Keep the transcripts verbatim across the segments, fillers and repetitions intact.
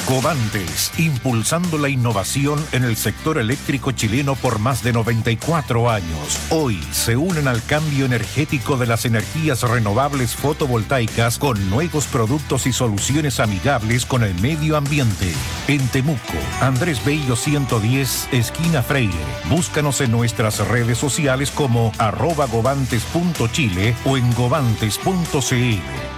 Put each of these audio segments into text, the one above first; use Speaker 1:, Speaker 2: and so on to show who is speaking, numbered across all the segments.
Speaker 1: Covantes, impulsando la innovación en el sector eléctrico chileno por más de noventa y cuatro años. Hoy se unen al cambio energético de las energías renovables fotovoltaicas con nuevos productos y soluciones amigables con el medio ambiente. En Temuco, Andrés Bello ciento diez, esquina Freire. Búscanos en nuestras redes sociales como arroba govantes punto chile o en govantes punto cl.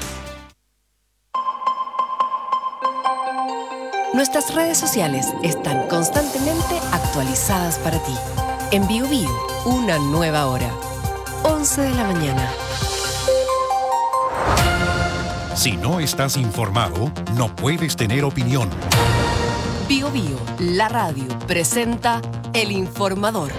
Speaker 2: Nuestras redes sociales están constantemente actualizadas para ti. En Bio Bio, una nueva hora. once de la mañana.
Speaker 1: Si no estás informado, no puedes tener opinión.
Speaker 2: Bio Bio, la radio, presenta El Informador.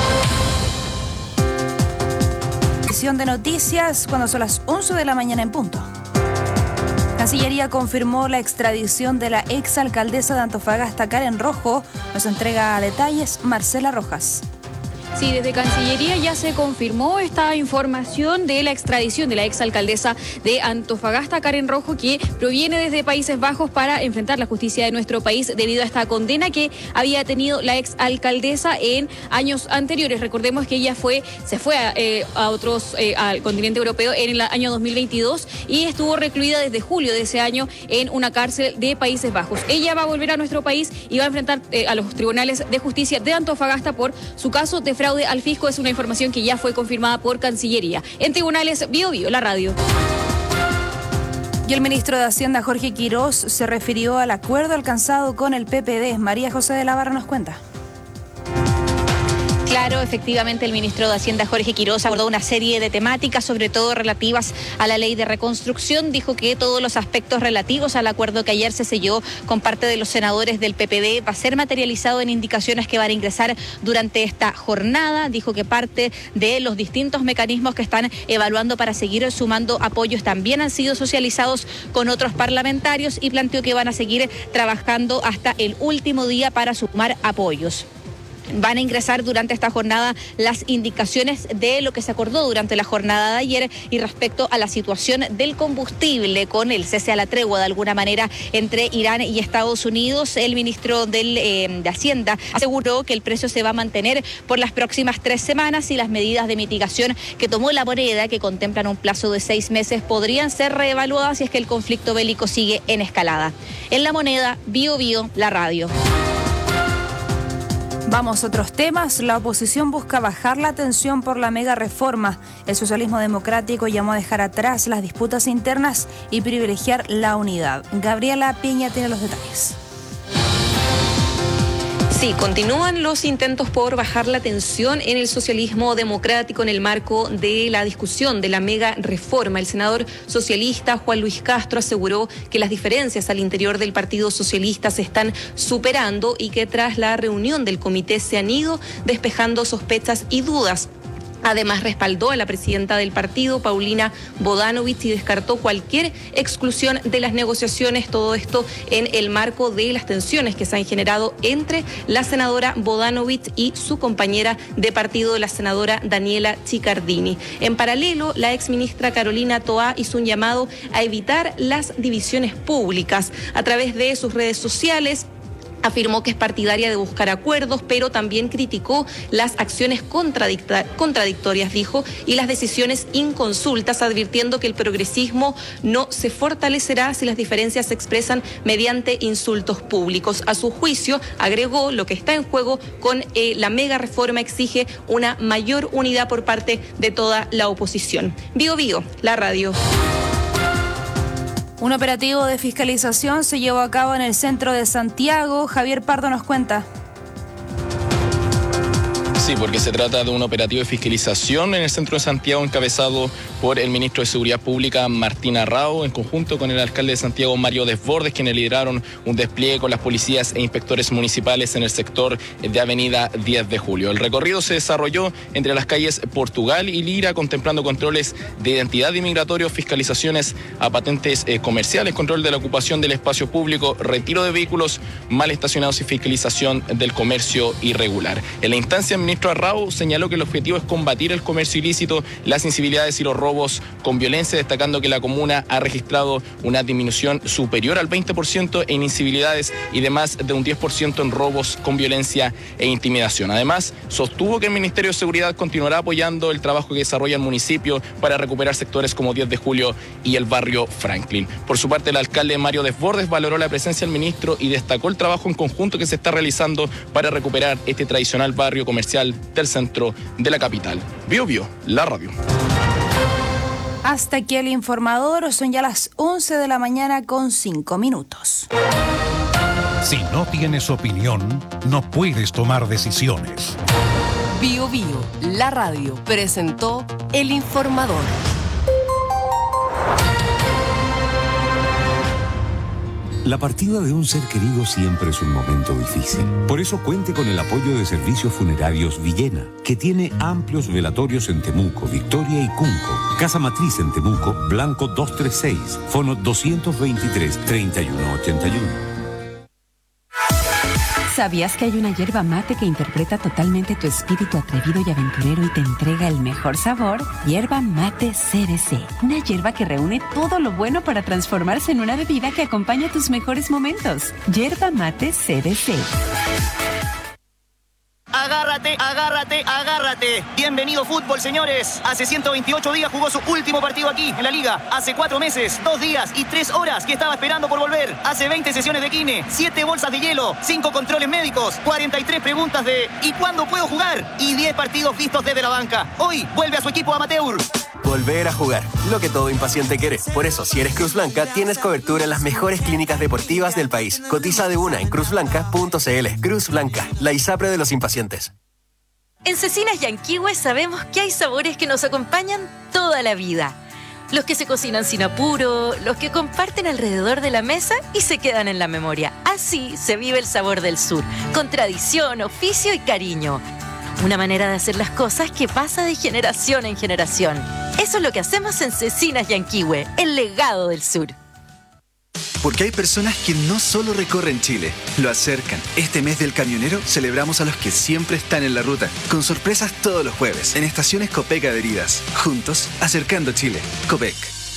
Speaker 3: Edición de noticias cuando son las once de la mañana en punto. Cancillería confirmó la extradición de la exalcaldesa de Antofagasta, Karen Rojo. Nos entrega detalles Marcela Rojas.
Speaker 4: Sí, desde Cancillería ya se confirmó esta información de la extradición de la exalcaldesa de Antofagasta, Karen Rojo, que proviene desde Países Bajos para enfrentar la justicia de nuestro país debido a esta condena que había tenido la exalcaldesa en años anteriores. Recordemos que ella fue se fue a, eh, a otros eh, al continente europeo en el año dos mil veintidós y estuvo recluida desde julio de ese año en una cárcel de Países Bajos. Ella va a volver a nuestro país y va a enfrentar eh, a los tribunales de justicia de Antofagasta por su caso de fraude al fisco. Es una información que ya fue confirmada por Cancillería. En tribunales, Bio Bio, la radio.
Speaker 3: Y el ministro de Hacienda, Jorge Quirós, se refirió al acuerdo alcanzado con el P P D. María José de la Barra nos cuenta.
Speaker 5: Claro, efectivamente el ministro de Hacienda, Jorge Quirós, abordó una serie de temáticas, sobre todo relativas a la ley de reconstrucción. Dijo que todos los aspectos relativos al acuerdo que ayer se selló con parte de los senadores del P P D va a ser materializado en indicaciones que van a ingresar durante esta jornada. Dijo que parte de los distintos mecanismos que están evaluando para seguir sumando apoyos también han sido socializados con otros parlamentarios y planteó que van a seguir trabajando hasta el último día para sumar apoyos. Van a ingresar durante esta jornada las indicaciones de lo que se acordó durante la jornada de ayer y respecto a la situación del combustible con el cese a la tregua de alguna manera entre Irán y Estados Unidos. El ministro del, eh, de Hacienda aseguró que el precio se va a mantener por las próximas tres semanas y las medidas de mitigación que tomó la moneda, que contemplan un plazo de seis meses, podrían ser reevaluadas si es que el conflicto bélico sigue en escalada. En la moneda, Bio Bio, la radio.
Speaker 3: Vamos a otros temas. La oposición busca bajar la tensión por la mega reforma. El socialismo democrático llamó a dejar atrás las disputas internas y privilegiar la unidad. Gabriela Piña tiene los detalles.
Speaker 6: Sí, continúan los intentos por bajar la tensión en el socialismo democrático en el marco de la discusión de la mega reforma. El senador socialista Juan Luis Castro aseguró que las diferencias al interior del Partido Socialista se están superando y que tras la reunión del comité se han ido despejando sospechas y dudas. Además, respaldó a la presidenta del partido, Paulina Bodanovich, y descartó cualquier exclusión de las negociaciones, todo esto en el marco de las tensiones que se han generado entre la senadora Bodanovich y su compañera de partido, la senadora Daniela Chiccardini. En paralelo, la exministra Carolina Toá hizo un llamado a evitar las divisiones públicas a través de sus redes sociales. Afirmó que es partidaria de buscar acuerdos, pero también criticó las acciones contradicta- contradictorias, dijo, y las decisiones inconsultas, advirtiendo que el progresismo no se fortalecerá si las diferencias se expresan mediante insultos públicos. A su juicio, agregó, lo que está en juego con eh, la mega reforma exige una mayor unidad por parte de toda la oposición. Bio Bio, la radio.
Speaker 3: Un operativo de fiscalización se llevó a cabo en el centro de Santiago. Javier Pardo nos cuenta.
Speaker 7: Sí, porque se trata de un operativo de fiscalización en el centro de Santiago encabezado por el ministro de Seguridad Pública, Martín Arrao, en conjunto con el alcalde de Santiago, Mario Desbordes, quienes lideraron un despliegue con las policías e inspectores municipales en el sector de Avenida diez de julio. El recorrido se desarrolló entre las calles Portugal y Lira, contemplando controles de identidad inmigratorios, fiscalizaciones a patentes eh, comerciales, control de la ocupación del espacio público, retiro de vehículos mal estacionados y fiscalización del comercio irregular. En la instancia, el ministro ministro Arrau señaló que el objetivo es combatir el comercio ilícito, las incivilidades y los robos con violencia, destacando que la comuna ha registrado una disminución superior al veinte por ciento en incivilidades y de más de un diez por ciento en robos con violencia e intimidación. Además, sostuvo que el Ministerio de Seguridad continuará apoyando el trabajo que desarrolla el municipio para recuperar sectores como diez de julio y el barrio Franklin. Por su parte, el alcalde Mario Desbordes valoró la presencia del ministro y destacó el trabajo en conjunto que se está realizando para recuperar este tradicional barrio comercial del centro de la capital. Bio Bio, la radio.
Speaker 3: Hasta aquí el informador, son ya las once de la mañana con cinco minutos.
Speaker 1: Si no tienes opinión, no puedes tomar decisiones.
Speaker 2: Bio Bio, la radio, presentó El Informador.
Speaker 8: La partida de un ser querido siempre es un momento difícil. Por eso cuente con el apoyo de Servicios Funerarios Villena, que tiene amplios velatorios en Temuco, Victoria y Cunco. Casa Matriz en Temuco, Blanco doscientos treinta y seis, fono doscientos veintitrés, treinta y uno ochenta y uno.
Speaker 9: ¿Sabías que hay una yerba mate que interpreta totalmente tu espíritu atrevido y aventurero y te entrega el mejor sabor? Yerba Mate C B C. Una yerba que reúne todo lo bueno para transformarse en una bebida que acompaña tus mejores momentos. Yerba Mate C B C.
Speaker 10: Agárrate, agárrate, agárrate. Bienvenido fútbol, señores. Hace ciento veintiocho días jugó su último partido aquí, en la Liga. Hace cuatro meses, dos días y tres horas que estaba esperando por volver. Hace veinte sesiones de kine, siete bolsas de hielo, cinco controles médicos, cuarenta y tres preguntas de ¿y cuándo puedo jugar? Y diez partidos vistos desde la banca. Hoy vuelve a su equipo amateur.
Speaker 11: Volver a jugar, lo que todo impaciente quiere. Por eso, si eres Cruz Blanca, tienes cobertura en las mejores clínicas deportivas del país. Cotiza de una en cruz blanca punto c l. Cruz Blanca, la ISAPRE de los impacientes.
Speaker 12: En Cecinas Yanquihue sabemos que hay sabores que nos acompañan toda la vida. Los que se cocinan sin apuro, los que comparten alrededor de la mesa y se quedan en la memoria. Así se vive el sabor del sur, con tradición, oficio y cariño. Una manera de hacer las cosas que pasa de generación en generación. Eso es lo que hacemos en Cecinas Yanquihue, el legado del sur.
Speaker 13: Porque hay personas que no solo recorren Chile, lo acercan. Este mes del camionero celebramos a los que siempre están en la ruta, con sorpresas todos los jueves, en estaciones Copec adheridas. Juntos, acercando Chile. Copec.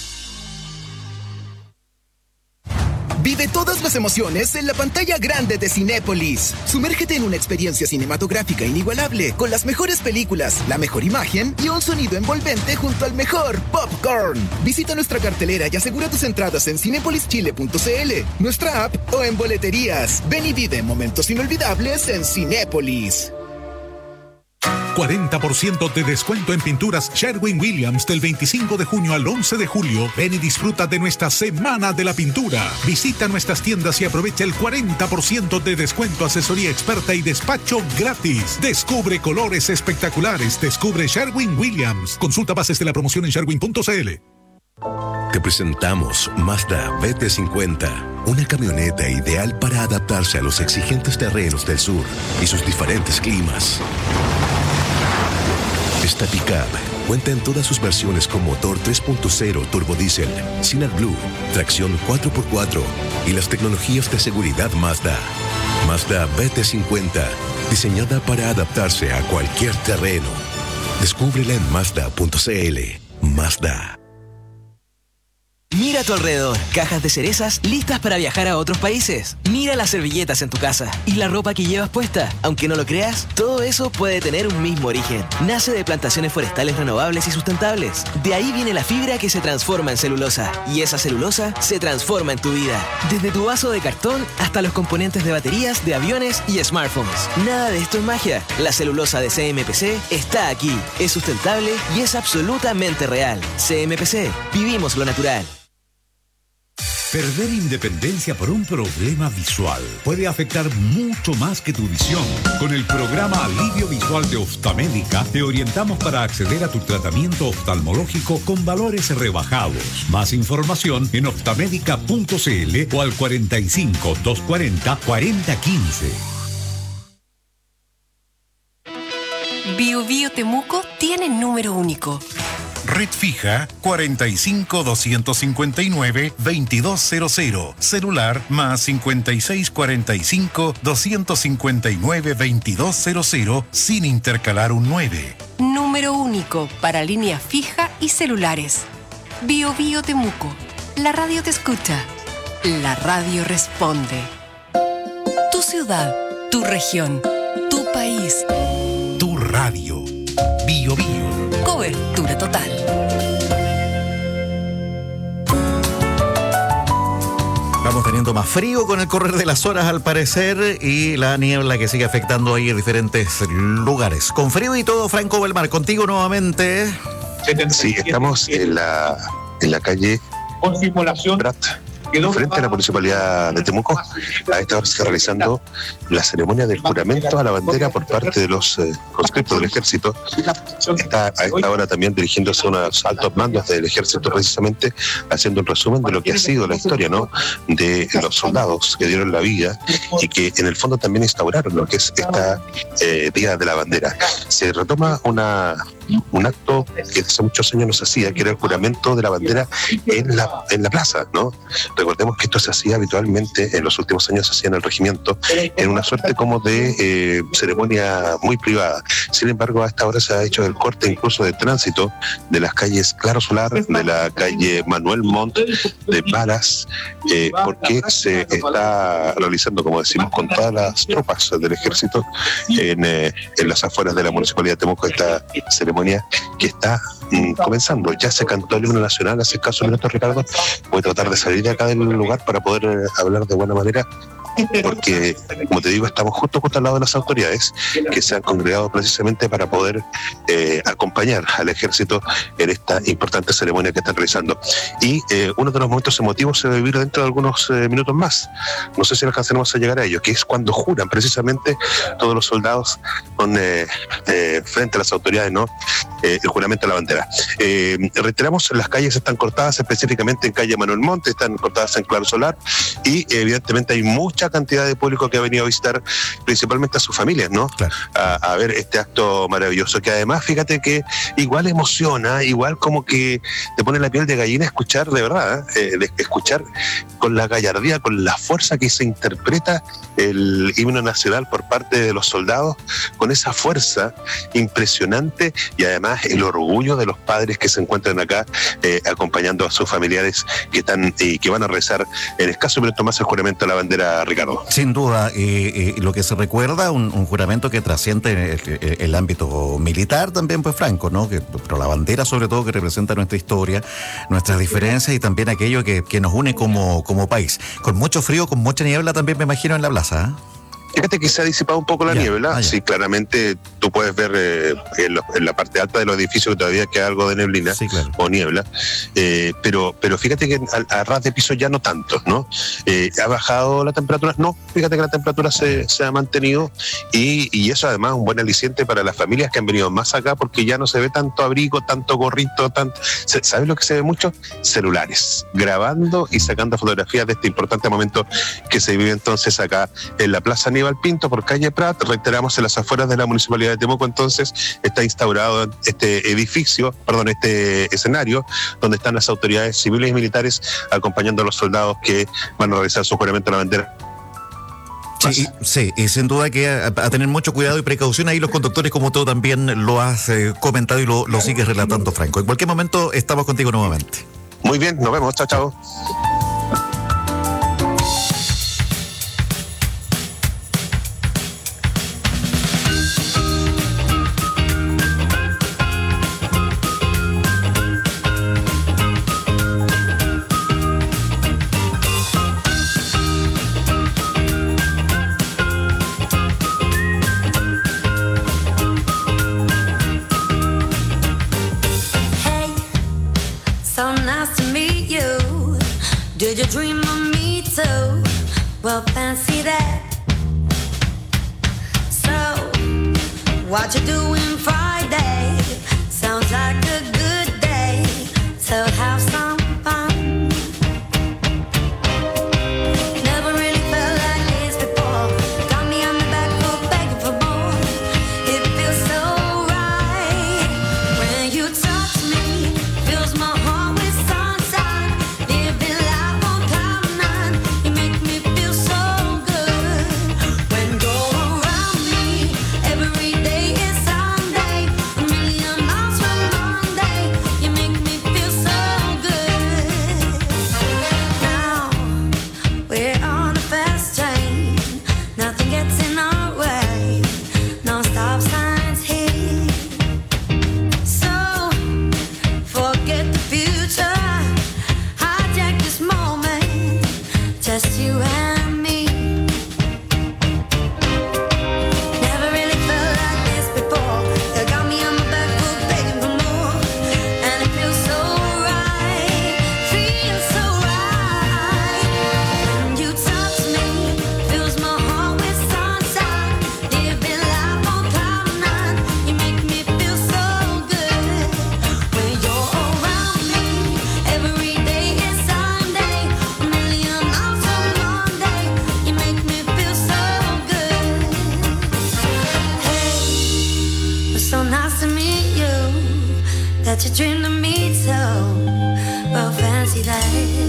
Speaker 14: Vive todas las emociones en la pantalla grande de Cinépolis. Sumérgete en una experiencia cinematográfica inigualable, con las mejores películas, la mejor imagen y un sonido envolvente junto al mejor popcorn. Visita nuestra cartelera y asegura tus entradas en cinepolis chile punto c l, nuestra app o en boleterías. Ven y vive momentos inolvidables en Cinépolis.
Speaker 15: cuarenta por ciento de descuento en pinturas Sherwin-Williams del veinticinco de junio al once de julio. Ven y disfruta de nuestra Semana de la Pintura. Visita nuestras tiendas y aprovecha el cuarenta por ciento de descuento, asesoría experta y despacho gratis. Descubre colores espectaculares. Descubre Sherwin-Williams. Consulta bases de la promoción en sherwin punto c l.
Speaker 16: Te presentamos Mazda B T cincuenta, una camioneta ideal para adaptarse a los exigentes terrenos del sur y sus diferentes climas. Esta pickup cuenta en todas sus versiones con motor tres punto cero turbodiesel, sin AdBlue, tracción cuatro por cuatro y las tecnologías de seguridad Mazda. Mazda B T cincuenta, diseñada para adaptarse a cualquier terreno. Descúbrela en mazda punto c l. Mazda.
Speaker 17: Mira a tu alrededor, cajas de cerezas listas para viajar a otros países. Mira las servilletas en tu casa y la ropa que llevas puesta. Aunque no lo creas, todo eso puede tener un mismo origen. Nace de plantaciones forestales renovables y sustentables. De ahí viene la fibra que se transforma en celulosa. Y esa celulosa se transforma en tu vida. Desde tu vaso de cartón hasta los componentes de baterías, de aviones y smartphones. Nada de esto es magia. La celulosa de C M P C está aquí. Es sustentable y es absolutamente real. C M P C. Vivimos lo natural.
Speaker 18: Perder independencia por un problema visual puede afectar mucho más que tu visión. Con el programa Alivio Visual de Oftamédica te orientamos para acceder a tu tratamiento oftalmológico con valores rebajados. Más información en oftamédica punto c l o al cuarenta y cinco, doscientos cuarenta, cuarenta quince.
Speaker 2: Bio Bio Temuco tiene número único.
Speaker 1: Red fija cuarenta y cinco, doscientos cincuenta y nueve, veintidós cero cero. Celular más cincuenta y seis, cuarenta y cinco, doscientos cincuenta y nueve, veintidós cero cero sin intercalar un nueve.
Speaker 2: Número único para línea fija y celulares. Bio Bio Temuco. La radio te escucha. La radio responde. Tu ciudad, tu región, tu país.
Speaker 1: Tu radio. Bio Bio.
Speaker 2: Cobertura total.
Speaker 19: Vamos teniendo más frío con el correr de las horas al parecer y la niebla que sigue afectando ahí en diferentes lugares. Con frío y todo, Franco Belmar, contigo nuevamente.
Speaker 20: Sí, estamos en la, en la calle Prat, frente a la Municipalidad de Temuco. A esta hora se está realizando la ceremonia del juramento a la bandera por parte de los eh, conscriptos del ejército. Está a esta hora también dirigiéndose a unos altos mandos del ejército, precisamente haciendo un resumen de lo que ha sido la historia, ¿no?, de los soldados que dieron la vida y que en el fondo también instauraron lo que es esta eh, Día de la Bandera. Se retoma una un acto que hace muchos años no se hacía, que era el juramento de la bandera en la, en la plaza, ¿no? Recordemos que esto se hacía habitualmente, en los últimos años se hacía en el regimiento, en una suerte como de eh, ceremonia muy privada. Sin embargo, a esta hora se ha hecho el corte incluso de tránsito de las calles Claro Solar, de la calle Manuel Montt, de Varas, eh, porque se está realizando, como decimos, con todas las tropas del ejército en, eh, en las afueras de la Municipalidad de Temuco, esta ceremonia que está mm, comenzando. Ya se cantó el himno nacional hace escasos minutos, Ricardo. Voy a tratar de salir de acá del lugar para poder eh, hablar de buena manera, porque, como te digo, estamos justo, justo al lado de las autoridades que se han congregado precisamente para poder eh, acompañar al ejército en esta importante ceremonia que están realizando. Y eh, uno de los momentos emotivos se va a vivir dentro de algunos eh, minutos más. No sé si alcanzaremos a llegar a ello, que es cuando juran precisamente todos los soldados con, eh, eh, frente a las autoridades, ¿no?, eh, el juramento a la bandera. Eh, reiteramos, las calles están cortadas específicamente en calle Manuel Montt, están cortadas en Claro Solar y eh, evidentemente hay mucha cantidad de público que ha venido a visitar principalmente a sus familias, ¿no? Claro. A, a ver este acto maravilloso, que además, fíjate que igual emociona, igual como que te pone la piel de gallina escuchar, de verdad, ¿eh? de escuchar con la gallardía, con la fuerza que se interpreta el himno nacional por parte de los soldados, con esa fuerza impresionante y además el orgullo de los padres que se encuentran acá eh, acompañando a sus familiares que están y eh, que van a rezar en escaso minuto más el juramento a la bandera, Ricardo.
Speaker 19: Sin duda, eh, eh, lo que se recuerda, un, un juramento que trasciende el, el, el ámbito militar también, pues Franco, ¿no? Que, pero la bandera sobre todo que representa nuestra historia, nuestras diferencias y también aquello que, que nos une como, como país. Con mucho frío, con mucha niebla también me imagino en la plaza, ¿eh?
Speaker 20: Fíjate que se ha disipado un poco la ya, niebla. Ah, sí, claramente tú puedes ver eh, en, lo, en la parte alta de los edificios que todavía queda algo de neblina, sí, claro, o niebla. Eh, pero, pero fíjate que a, a ras de piso ya no tanto, ¿no? Eh, ¿Ha bajado la temperatura? No, fíjate que la temperatura se, se ha mantenido y, y eso además es un buen aliciente para las familias que han venido más acá porque ya no se ve tanto abrigo, tanto gorrito, tanto... ¿Sabes lo que se ve mucho? Celulares, grabando y sacando fotografías de este importante momento que se vive entonces acá en la Plaza Niebla Pinto por calle Prat. Reiteramos, en las afueras de la Municipalidad de Temuco entonces está instaurado este edificio, perdón, este escenario donde están las autoridades civiles y militares acompañando a los soldados que van a realizar su juramento a la bandera.
Speaker 19: Sí, sí, y sin duda que a, a tener mucho cuidado y precaución ahí los conductores, como tú también lo has eh, comentado y lo, lo sigues relatando, Franco. En cualquier momento estamos contigo nuevamente.
Speaker 20: Muy bien, nos vemos, chao, chao.
Speaker 21: Did you dream of me too? Well, fancy that. So, what you doing Friday? Sounds like a good day to have some fun. Never really felt like this before. Got me on the back foot begging for more. It feels so right when you talk to me. you and me. Never really felt like this before. You got me on my back foot begging for more, and it feels so right, feels so right. When you touch me, fills my heart with sunshine. Living life on cloud nine, you make me feel so good. When you're around me, every day is Sunday. A million miles on Monday, you make me feel so good. Hey, it's so nice to meet you. That you dream to meet so well, fancy that.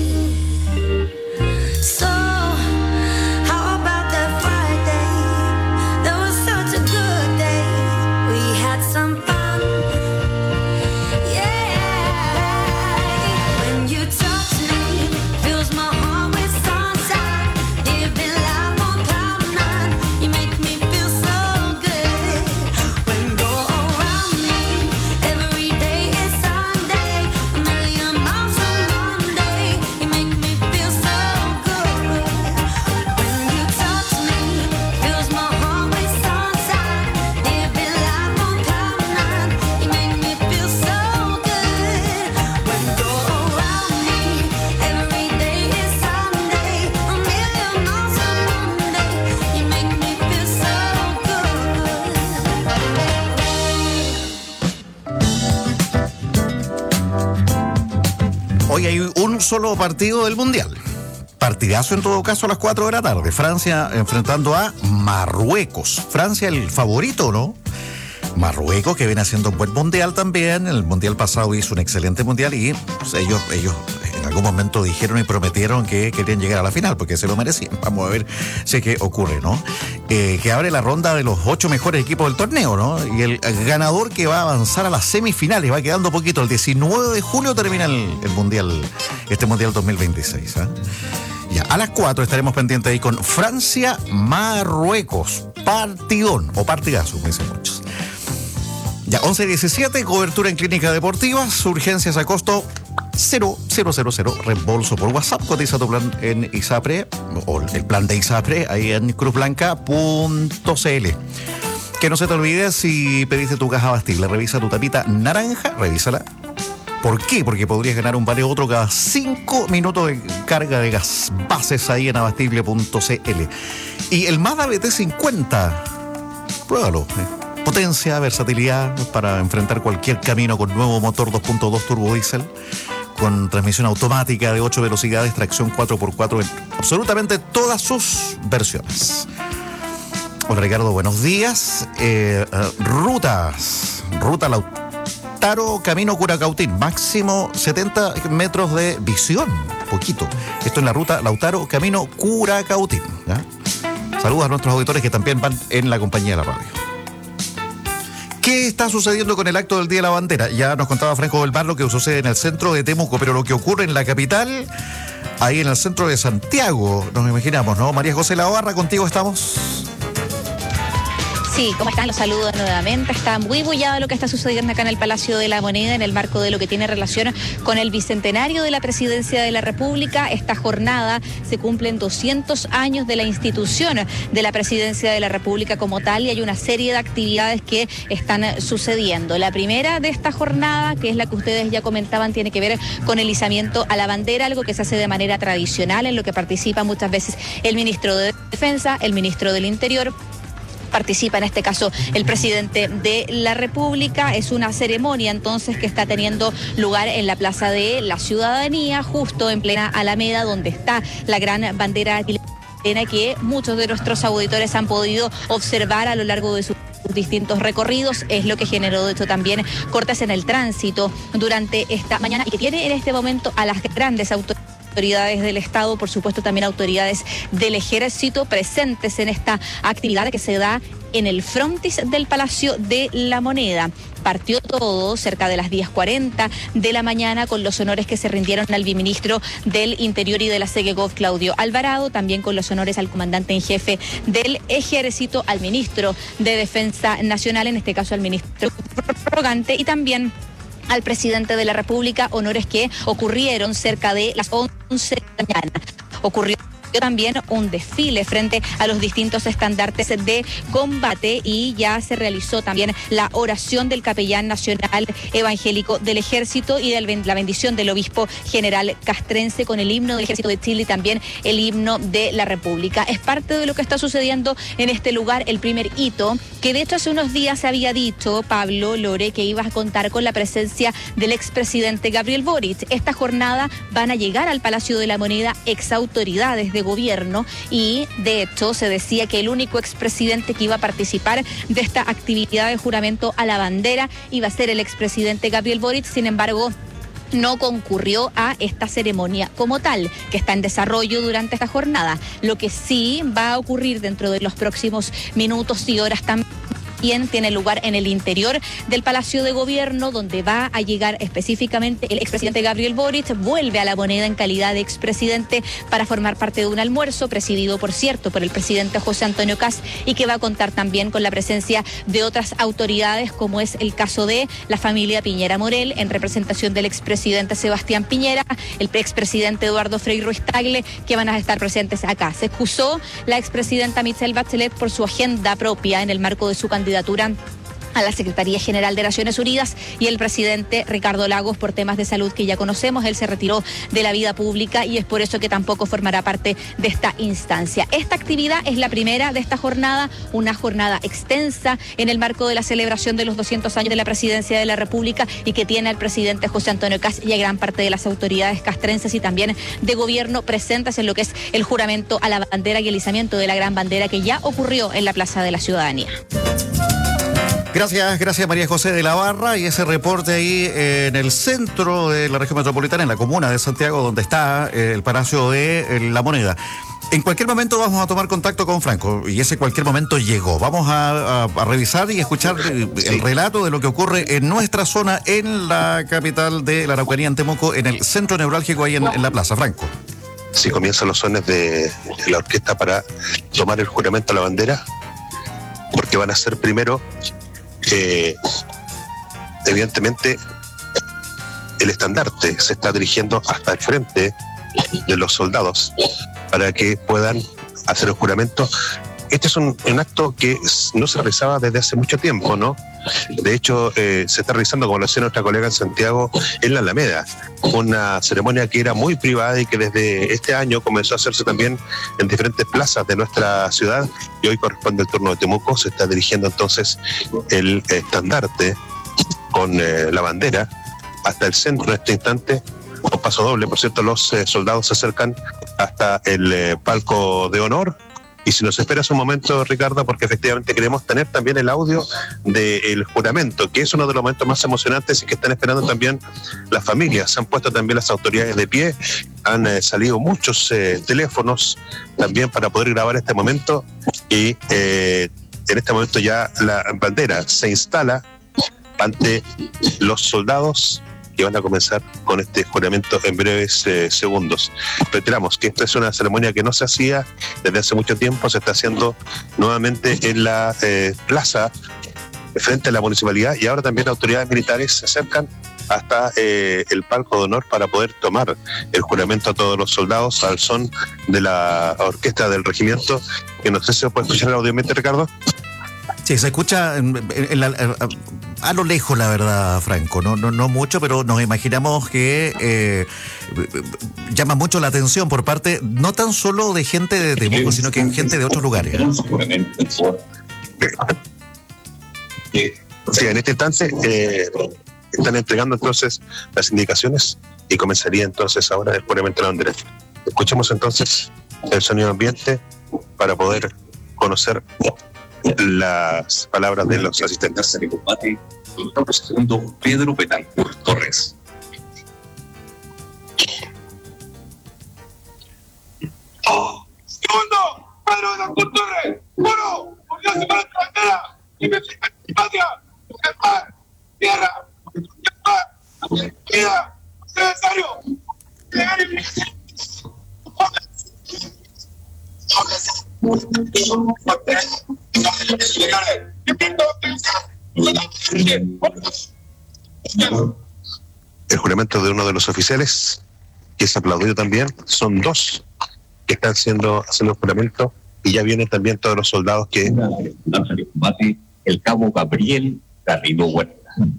Speaker 21: So, how about that Friday? That was such a good day. We had some fun. Yeah. When you touch me, fills my heart with sunshine. Living life on cloud nine, you make me feel so good. When you're around me, every day is Sunday. A million miles on Monday, you make me feel so good. When you touch me, fills my heart with sunshine. Living life on cloud nine, you make me feel so good. When you're around me, every day is Sunday. A million miles on Monday, you make me feel so
Speaker 19: Hoy hay un solo partido del Mundial. Partidazo en todo caso a las cuatro de la tarde. Francia enfrentando a Marruecos. Francia el favorito, ¿no? Marruecos, que viene haciendo un buen mundial también. El mundial pasado hizo un excelente mundial y pues, ellos, ellos en algún momento dijeron y prometieron que querían llegar a la final porque se lo merecían. Vamos a ver si es que ocurre, ¿no? Eh, que abre la ronda de los ocho mejores equipos del torneo, ¿no? Y el ganador que va a avanzar a las semifinales, va quedando poquito. El diecinueve de julio termina el, el mundial, este mundial dos mil veintiséis, ¿eh? Ya, a las cuatro estaremos pendientes ahí con Francia-Marruecos. Partidón o partidazo, me dicen muchos. Ya, once diecisiete, cobertura en clínica deportiva, urgencias a costo cero cero cero cero, reembolso por WhatsApp, cotiza tu plan en ISAPRE, o el plan de ISAPRE, ahí en cruz blanca punto c l. Que no se te olvide, si pediste tu caja Bastille, revisa tu tapita naranja, revísala. ¿Por qué? Porque podrías ganar un vale otro cada cinco minutos de carga de gas bases ahí en abastible punto c l. Y el Mazda B T cincuenta, pruébalo, ¿eh? Potencia, versatilidad para enfrentar cualquier camino con nuevo motor dos punto dos turbo diésel, con transmisión automática de ocho velocidades, tracción cuatro por cuatro en absolutamente todas sus versiones. Hola Ricardo, buenos días. Eh, uh, rutas, ruta Lautaro, camino Curacautín, máximo setenta metros de visión, poquito. Esto es la ruta Lautaro, camino Curacautín, ¿ya? Saludos a nuestros auditores que también van en la compañía de la radio. ¿Qué está sucediendo con el acto del Día de la Bandera? Ya nos contaba Franco del Bar lo que sucede en el centro de Temuco, pero lo que ocurre en la capital, ahí en el centro de Santiago, nos imaginamos, ¿no? María José Lavarra, contigo estamos.
Speaker 5: Sí, ¿cómo están? Los saludo nuevamente. Está muy bullado lo que está sucediendo acá en el Palacio de la Moneda en el marco de lo que tiene relación con el bicentenario de la Presidencia de la República. Esta jornada se cumplen doscientos años de la institución de la Presidencia de la República como tal y hay una serie de actividades que están sucediendo. La primera de esta jornada, que es la que ustedes ya comentaban, tiene que ver con el izamiento a la bandera, algo que se hace de manera tradicional, en lo que participa muchas veces el ministro de Defensa, el ministro del Interior. Participa en este caso el presidente de la República. Es una ceremonia entonces que está teniendo lugar en la Plaza de la Ciudadanía, justo en plena Alameda, donde está la gran bandera chilena que muchos de nuestros auditores han podido observar a lo largo de su distintos recorridos. Es lo que generó de hecho también cortes en el tránsito durante esta mañana y que tiene en este momento a las grandes autoridades autoridades del Estado, por supuesto también autoridades del Ejército presentes en esta actividad que se da en el frontis del Palacio de la Moneda. Partió todo cerca de las diez cuarenta de la mañana con los honores que se rindieron al viceministro del Interior y de la SEGEGOV, Claudio Alvarado, también con los honores al comandante en jefe del Ejército, al ministro de Defensa Nacional, en este caso al ministro prorrogante, y también al presidente de la República, honores que ocurrieron cerca de las once de la mañana. Ocurrió también un desfile frente a los distintos estandartes de combate y ya se realizó también la oración del capellán nacional evangélico del Ejército y de la bendición del obispo general castrense con el himno del Ejército de Chile y también el himno de la República. Es parte de lo que está sucediendo en este lugar, el primer hito, que de hecho hace unos días se había dicho, Pablo, Lore, que iba a contar con la presencia del expresidente Gabriel Boric. Esta jornada van a llegar al Palacio de la Moneda exautoridades de gobierno y de hecho se decía que el único expresidente que iba a participar de esta actividad de juramento a la bandera iba a ser el expresidente Gabriel Boric. Sin embargo, no concurrió a esta ceremonia como tal, que está en desarrollo durante esta jornada. Lo que sí va a ocurrir dentro de los próximos minutos y horas también tiene lugar en el interior del Palacio de Gobierno, donde va a llegar específicamente el expresidente Gabriel Boric, vuelve a la Moneda en calidad de expresidente para formar parte de un almuerzo presidido, por cierto, por el presidente José Antonio Kast y que va a contar también con la presencia de otras autoridades, como es el caso de la familia Piñera Morel, en representación del expresidente Sebastián Piñera, el expresidente Eduardo Frei Ruiz Tagle, que van a estar presentes acá. Se excusó la expresidenta Michelle Bachelet por su agenda propia en el marco de su candidatura a la Secretaría General de Naciones Unidas y el presidente Ricardo Lagos por temas de salud que ya conocemos. Él se retiró de la vida pública y es por eso que tampoco formará parte de esta instancia. Esta actividad es la primera de esta jornada, una jornada extensa en el marco de la celebración de los doscientos años de la presidencia de la República y que tiene al presidente José Antonio Kast y a gran parte de las autoridades castrenses y también de gobierno presentes en lo que es el juramento a la bandera y el izamiento de la gran bandera que ya ocurrió en la Plaza de la Ciudadanía.
Speaker 19: Gracias, gracias María José de la Barra y ese reporte ahí eh, en el centro de la región metropolitana, en la comuna de Santiago, donde está eh, el Palacio de eh, la Moneda. En cualquier momento vamos a tomar contacto con Franco y ese cualquier momento llegó. Vamos a, a, a revisar y escuchar eh, el relato de lo que ocurre en nuestra zona, en la capital de la Araucanía, en Temuco, en el centro neurálgico ahí en, en la plaza. Franco.
Speaker 20: Sí, comienzan los sones de la orquesta para tomar el juramento a la bandera, porque van a ser primero Eh, evidentemente el estandarte se está dirigiendo hasta el frente de los soldados para que puedan hacer el juramento. Este es un, un acto que no se realizaba desde hace mucho tiempo, ¿no? De hecho, eh, se está realizando, como lo hacía nuestra colega en Santiago, en la Alameda, una ceremonia que era muy privada y que desde este año comenzó a hacerse también en diferentes plazas de nuestra ciudad y hoy corresponde el turno de Temuco. Se está dirigiendo entonces el estandarte con eh, la bandera hasta el centro en este instante, con paso doble. Por cierto, los eh, soldados se acercan hasta el eh, palco de honor. Y si nos esperas un momento, Ricardo, porque efectivamente queremos tener también el audio del juramento, que es uno de los momentos más emocionantes y que están esperando también las familias. Se han puesto también las autoridades de pie, han eh, salido muchos eh, teléfonos también para poder grabar este momento y eh, en este momento ya la bandera se instala ante los soldados que van a comenzar con este juramento en breves eh, segundos. Reiteramos que esta es una ceremonia que no se hacía desde hace mucho tiempo, se está haciendo nuevamente en la eh, plaza frente a la municipalidad y ahora también autoridades militares se acercan hasta eh, el palco de honor para poder tomar el juramento a todos los soldados al son de la orquesta del regimiento, que no sé si se puede escuchar el audio, Ricardo.
Speaker 19: Sí, se escucha en, en la, a lo lejos, la verdad, Franco. No, no, no mucho, pero nos imaginamos que eh, llama mucho la atención por parte no tan solo de gente de Temuco, sino que gente de otros lugares.
Speaker 20: Sí, en este instante eh, están entregando entonces las indicaciones y comenzaría entonces ahora el juramento de la bandera. Escuchemos entonces el sonido ambiente para poder conocer las palabras de los asistentes.
Speaker 4: De combate, el segundo Pedro Betancourt Torres.
Speaker 22: Oh, segundo Pedro Betancourt Torres. Uno, porque hace para nuestra bandera y me fija mi patria, el mar, tierra, el mar, vida, necesario, llegar y
Speaker 20: el juramento de uno de los oficiales, que es aplaudido también, son dos que están siendo, haciendo el juramento, y ya vienen también todos los soldados que...
Speaker 4: Lanza de combate, el cabo Gabriel Garrido Huerta.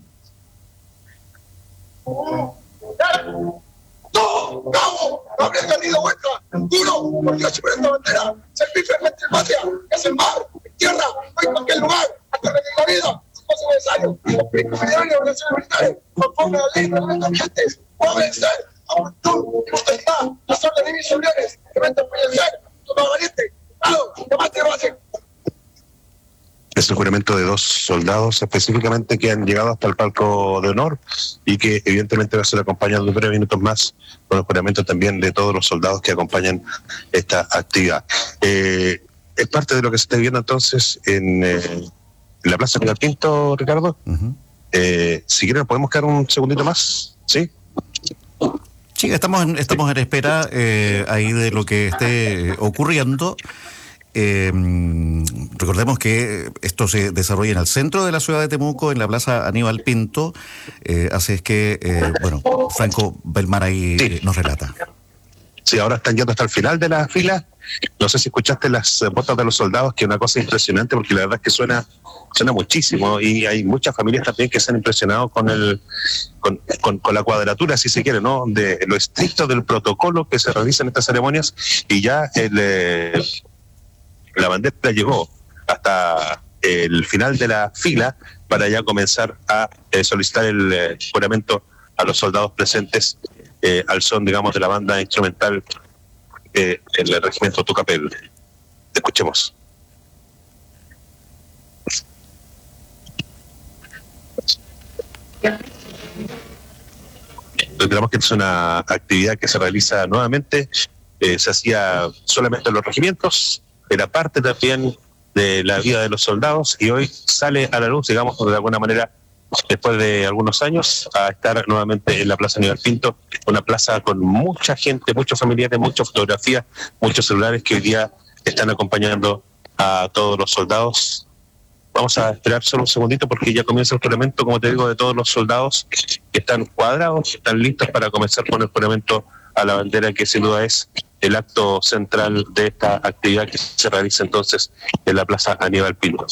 Speaker 22: ¡No! ¡Cabo! ¡Gabriel Garrido Huerta! ¡Duro! ¡Por Dios y por esta bandera! ¡Servir fielmente en patria! ¡Es el mar! ¡En tierra! ¡No en cualquier lugar! ¡Hasta que la vida! ¡Si fuese necesario! ¡Los federales de organizaciones militares! ¡Conforme a la ley y reglamentos vigentes! ¡Puedo vencer! ¡A virtud y brutalidad! ¡Las órdenes de mis superiores! ¡Que me fallecer! ¡Todo valiente! ¡Claro! ¡Que más te lo hacen!
Speaker 20: Es el juramento de dos soldados específicamente que han llegado hasta el palco de honor y que evidentemente va a ser acompañado de breves minutos más con el juramento también de todos los soldados que acompañan esta actividad. Eh, es parte de lo que se está viendo entonces en, eh, en la Plaza Aníbal Pinto, Ricardo. Uh-huh. eh, si quieren, ¿podemos quedar un segundito más? ¿Sí?
Speaker 19: Sí, estamos en, estamos en espera eh, ahí de lo que esté ocurriendo. Eh, recordemos que esto se desarrolla en el centro de la ciudad de Temuco, en la Plaza Aníbal Pinto, eh, así es que, eh, bueno, Franco Belmar ahí sí. nos relata.
Speaker 20: Sí, ahora están yendo hasta el final de la fila. No sé si escuchaste las botas de los soldados, que es una cosa impresionante, porque la verdad es que suena suena muchísimo, y hay muchas familias también que se han impresionado con el con, con, con la cuadratura, si se quiere, ¿no?, de lo estricto del protocolo que se realiza en estas ceremonias, y ya el... Eh, la bandera llegó hasta el final de la fila para ya comenzar a eh, solicitar el eh, juramento a los soldados presentes eh, al son, digamos, de la banda instrumental eh, el regimiento Tucapel. Escuchemos. Recordamos que es una actividad que se realiza nuevamente, eh, se hacía solamente en los regimientos, era parte también de la vida de los soldados, y hoy sale a la luz, digamos, de alguna manera, después de algunos años, a estar nuevamente en la Plaza Aníbal Pinto, una plaza con mucha gente, muchos familiares, muchas fotografías, muchos celulares que hoy día están acompañando a todos los soldados. Vamos a esperar solo un segundito porque ya comienza el juramento, como te digo, de todos los soldados que están cuadrados, que están listos para comenzar con el juramento a la bandera, que sin duda es el acto central de esta actividad que se realiza entonces en la Plaza Aníbal Pinto.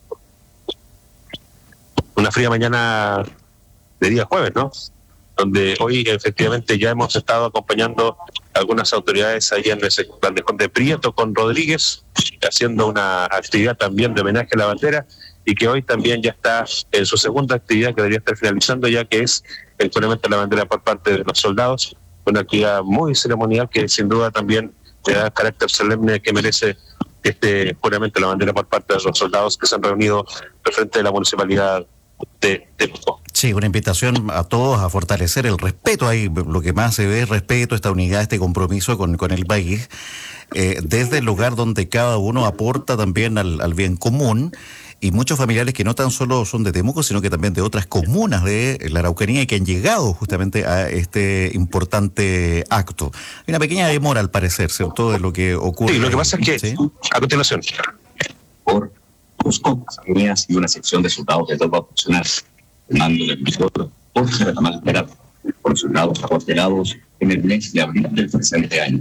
Speaker 20: Una fría mañana de día jueves, ¿no?, donde hoy efectivamente ya hemos estado acompañando a algunas autoridades ahí en ese bandejón de Prieto con Rodríguez, haciendo una actividad también de homenaje a la bandera, y que hoy también ya está en su segunda actividad, que debería estar finalizando, ya que es el juramento a la bandera por parte de los soldados, una actividad muy ceremonial que sin duda también le da el carácter solemne que merece este juramento a la bandera por parte de los soldados que se han reunido al frente de la municipalidad de Temuco.
Speaker 19: Sí, una invitación a todos a fortalecer el respeto ahí, lo que más se ve es respeto, esta unidad, este compromiso con, con el país, eh, desde el lugar donde cada uno aporta también al, al bien común, y muchos familiares que no tan solo son de Temuco, sino que también de otras comunas de la Araucanía y que han llegado justamente a este importante acto. Hay una pequeña demora al parecer, ¿cierto?, de lo que ocurre.
Speaker 20: Sí, lo que pasa es que, ¿sí?, a continuación,
Speaker 4: por dos compañías y una sección de soldados de tropas funcionales, el mando del ministro Jorge Retamal Peralta, por soldados apostelados en el mes de abril del presente año.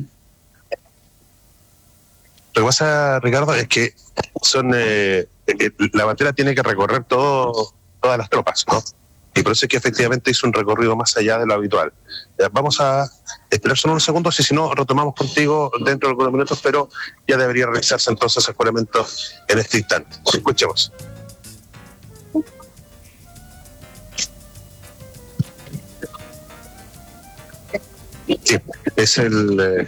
Speaker 20: Lo que pasa, Ricardo, es que son eh, eh, la bandera tiene que recorrer todo, todas las tropas, ¿no? Y por eso es que efectivamente hizo un recorrido más allá de lo habitual. Ya, vamos a esperar solo unos segundos y si no, retomamos contigo dentro de algunos minutos, pero ya debería realizarse entonces el juramento en este instante. Escuchemos. Sí, es el... Eh,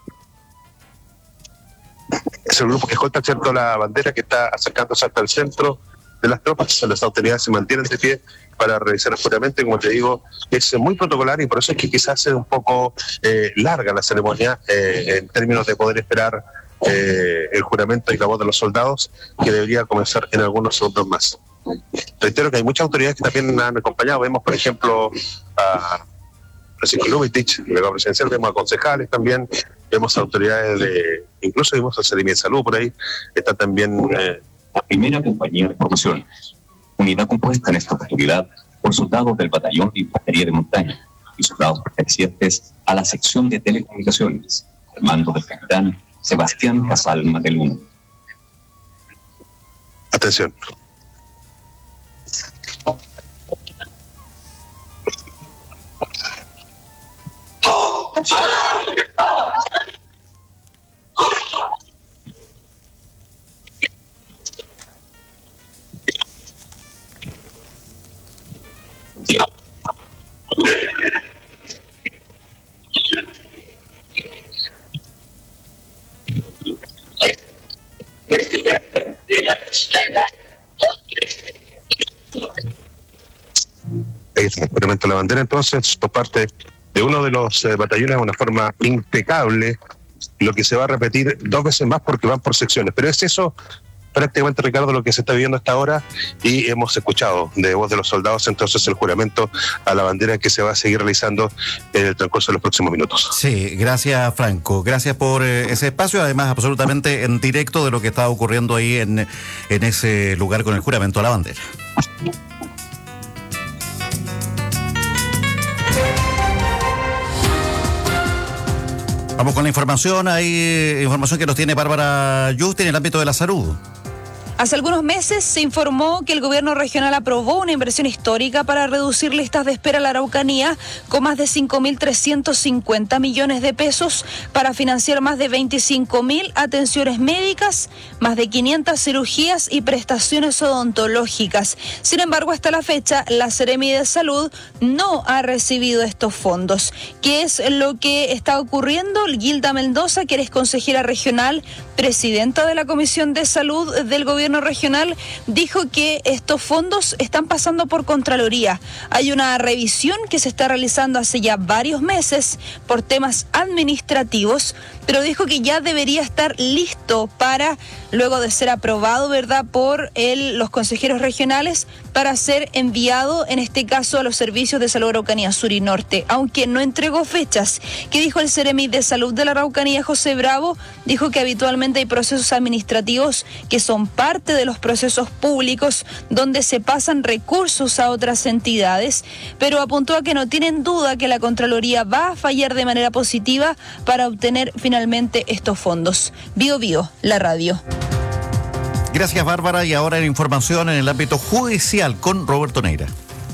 Speaker 20: es el grupo que escolta, ¿cierto?, la bandera, que está acercándose hasta el centro de las tropas. Las autoridades se mantienen de pie para realizar el juramento, y como te digo, es muy protocolar, y por eso es que quizás es un poco eh, larga la ceremonia eh, en términos de poder esperar eh, el juramento y la voz de los soldados, que debería comenzar en algunos segundos más. Reitero que hay muchas autoridades que también han acompañado. Vemos, por ejemplo, a Francisco Lubitich, el delegado presidencial, vemos a concejales también, vemos a autoridades de, incluso vimos al Seremi de Salud por ahí, está también... Eh,
Speaker 4: la primera compañía de formación, unidad compuesta en esta oportunidad por soldados del batallón de infantería de montaña y soldados pertenecientes a la sección de telecomunicaciones, al mando del capitán Sebastián Casal Matelún.
Speaker 20: Atención. Ahí está el juramento de la bandera, entonces, por parte de uno de los eh, batallones, de una forma impecable, lo que se va a repetir dos veces más porque van por secciones. Pero es eso, prácticamente, Ricardo, lo que se está viviendo hasta ahora, y hemos escuchado de voz de los soldados entonces el juramento a la bandera que se va a seguir realizando en el transcurso de los próximos minutos.
Speaker 19: Sí, gracias, Franco. Gracias por eh, ese espacio, además absolutamente en directo de lo que está ocurriendo ahí en, en ese lugar con el juramento a la bandera. Vamos con la información. Hay información que nos tiene Bárbara Yuste en el ámbito de la salud.
Speaker 3: Hace algunos meses se informó que el gobierno regional aprobó una inversión histórica para reducir listas de espera en la Araucanía con más de cinco mil trescientos cincuenta millones de pesos para financiar más de veinticinco mil atenciones médicas, más de quinientas cirugías y prestaciones odontológicas. Sin embargo, hasta la fecha, la Seremi de Salud no ha recibido estos fondos. ¿Qué es lo que está ocurriendo? Gilda Mendoza, que eres consejera regional, presidenta de la Comisión de Salud del Gobierno regional, dijo que estos fondos están pasando por Contraloría. Hay una revisión que se está realizando hace ya varios meses por temas administrativos, pero dijo que ya debería estar listo para, luego de ser aprobado, ¿verdad?, por el, los consejeros regionales, para ser enviado, en este caso, a los servicios de salud Araucanía Sur y Norte, aunque no entregó fechas. ¿Qué dijo el Seremi de Salud de la Araucanía, José Bravo? Dijo que habitualmente hay procesos administrativos que son parte de los procesos públicos donde se pasan recursos a otras entidades, pero apuntó a que no tienen duda que la Contraloría va a fallar de manera positiva para obtener finalmente estos fondos. Bio Bio, la radio.
Speaker 19: Gracias, Bárbara. Y ahora en información en el ámbito judicial con Roberto Neira.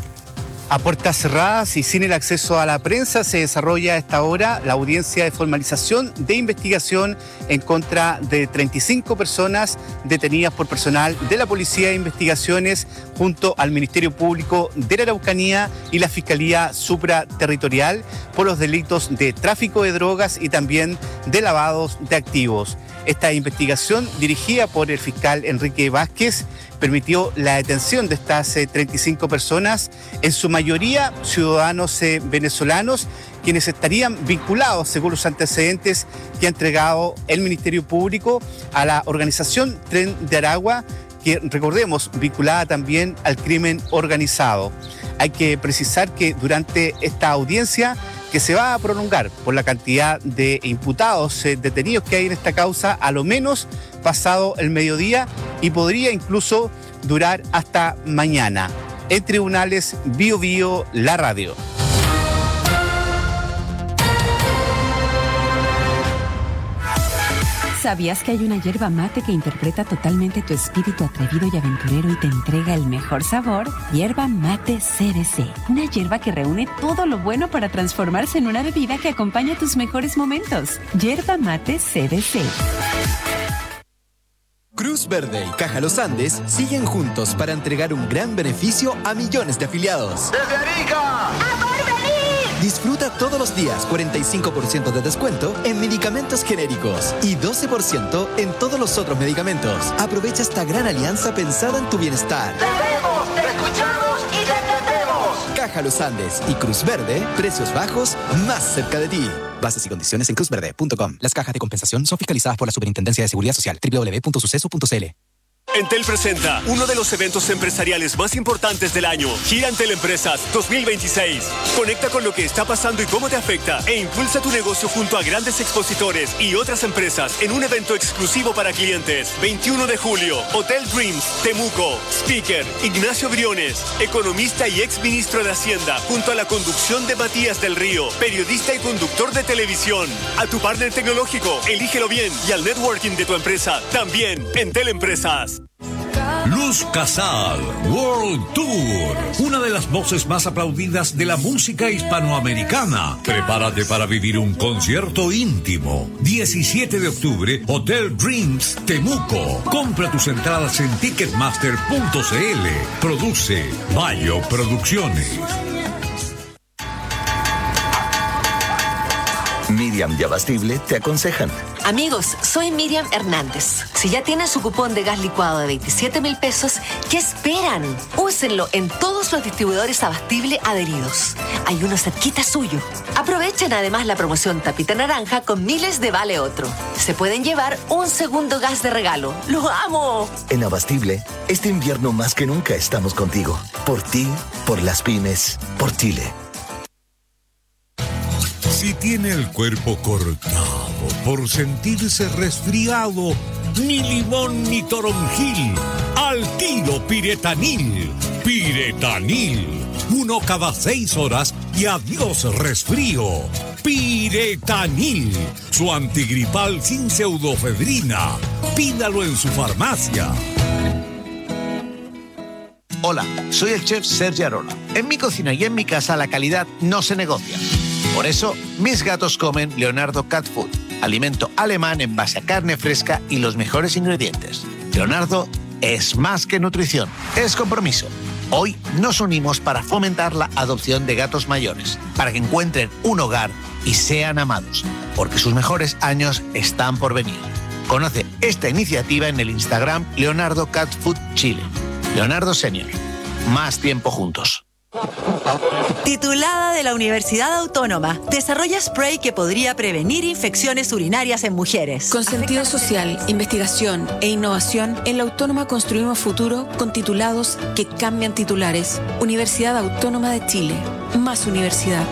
Speaker 6: A puertas cerradas y sin el acceso a la prensa se desarrolla a esta hora la audiencia de formalización de investigación en contra de treinta y cinco personas detenidas por personal de la Policía de Investigaciones junto al Ministerio Público de la Araucanía y la Fiscalía Supraterritorial por los delitos de tráfico de drogas y también de lavados de activos. Esta investigación, dirigida por el fiscal Enrique Vázquez, permitió la detención de estas eh, treinta y cinco personas, en su mayoría ciudadanos eh, venezolanos, quienes estarían vinculados, según los antecedentes que ha entregado el Ministerio Público, a la organización Tren de Aragua, que, recordemos, vinculada también al crimen organizado. Hay que precisar que durante esta audiencia, que se va a prolongar por la cantidad de imputados eh, detenidos que hay en esta causa, a lo menos pasado el mediodía, y podría incluso durar hasta mañana. En tribunales, Bio Bio, la radio.
Speaker 9: ¿Sabías que hay una yerba mate que interpreta totalmente tu espíritu atrevido y aventurero y te entrega el mejor sabor? Yerba Mate C D C. Una yerba que reúne todo lo bueno para transformarse en una bebida que acompaña tus mejores momentos. Yerba Mate C D C.
Speaker 7: Cruz Verde y Caja Los Andes siguen juntos para entregar un gran beneficio a millones de afiliados.
Speaker 22: ¡Desde Arica! ¡A Porvenir!
Speaker 7: Disfruta todos los días cuarenta y cinco por ciento de descuento en medicamentos genéricos y doce por ciento en todos los otros medicamentos. Aprovecha esta gran alianza pensada en tu bienestar.
Speaker 22: ¡Te vemos, te escuchamos y te entendemos!
Speaker 7: Caja Los Andes y Cruz Verde, precios bajos más cerca de ti. Bases y condiciones en cruz verde punto com. Las cajas de compensación son fiscalizadas por la Superintendencia de Seguridad Social. doble u doble u doble u punto suceso punto c l.
Speaker 8: Entel presenta uno de los eventos empresariales más importantes del año, Gira Entel Empresas dos mil veintiséis. Conecta con lo que está pasando y cómo te afecta e impulsa tu negocio junto a grandes expositores y otras empresas en un evento exclusivo para clientes. veintiuno de julio, Hotel Dreams, Temuco. Speaker, Ignacio Briones, economista y ex ministro de Hacienda, junto a la conducción de Matías del Río, periodista y conductor de televisión. A tu partner tecnológico, elígelo bien, y al networking de tu empresa, también, Entel Empresas.
Speaker 18: Luz Casal World Tour, una de las voces más aplaudidas de la música hispanoamericana. Prepárate para vivir un concierto íntimo. diecisiete de octubre, Hotel Dreams, Temuco. Compra tus entradas en ticketmaster punto c l. Produce Mayo Producciones.
Speaker 10: Miriam y Abastible te aconsejan.
Speaker 23: Amigos, soy Miriam Hernández. Si ya tienen su cupón de gas licuado de veintisiete mil pesos, ¿qué esperan? Úsenlo en todos los distribuidores Abastible adheridos. Hay uno cerquita suyo. Aprovechen además la promoción Tapita Naranja con miles de Vale Otro. Se pueden llevar un segundo gas de regalo. ¡Lo amo!
Speaker 10: En Abastible, este invierno más que nunca estamos contigo. Por ti, por las pymes, por Chile.
Speaker 18: Si tiene el cuerpo cortado por sentirse resfriado, ni limón ni toronjil, al tiro Piretanil. Piretanil, uno cada seis horas y adiós resfrío. Piretanil, su antigripal sin pseudofedrina. Pídalo en su farmacia.
Speaker 24: Hola, soy el chef Sergio Arola. En mi cocina y en mi casa la calidad no se negocia. Por eso, mis gatos comen Leonardo Cat Food, alimento alemán en base a carne fresca y los mejores ingredientes. Leonardo es más que nutrición, es compromiso. Hoy nos unimos para fomentar la adopción de gatos mayores, para que encuentren un hogar y sean amados, porque sus mejores años están por venir. Conoce esta iniciativa en el Instagram Leonardo Cat Food Chile. Leonardo Senior. Más tiempo juntos.
Speaker 25: Titulada de la Universidad Autónoma, desarrolla spray que podría prevenir infecciones urinarias en mujeres.
Speaker 26: Con sentido social, investigación e innovación, en la Autónoma construimos futuro con titulados que cambian titulares. Universidad Autónoma de Chile. Más universidad.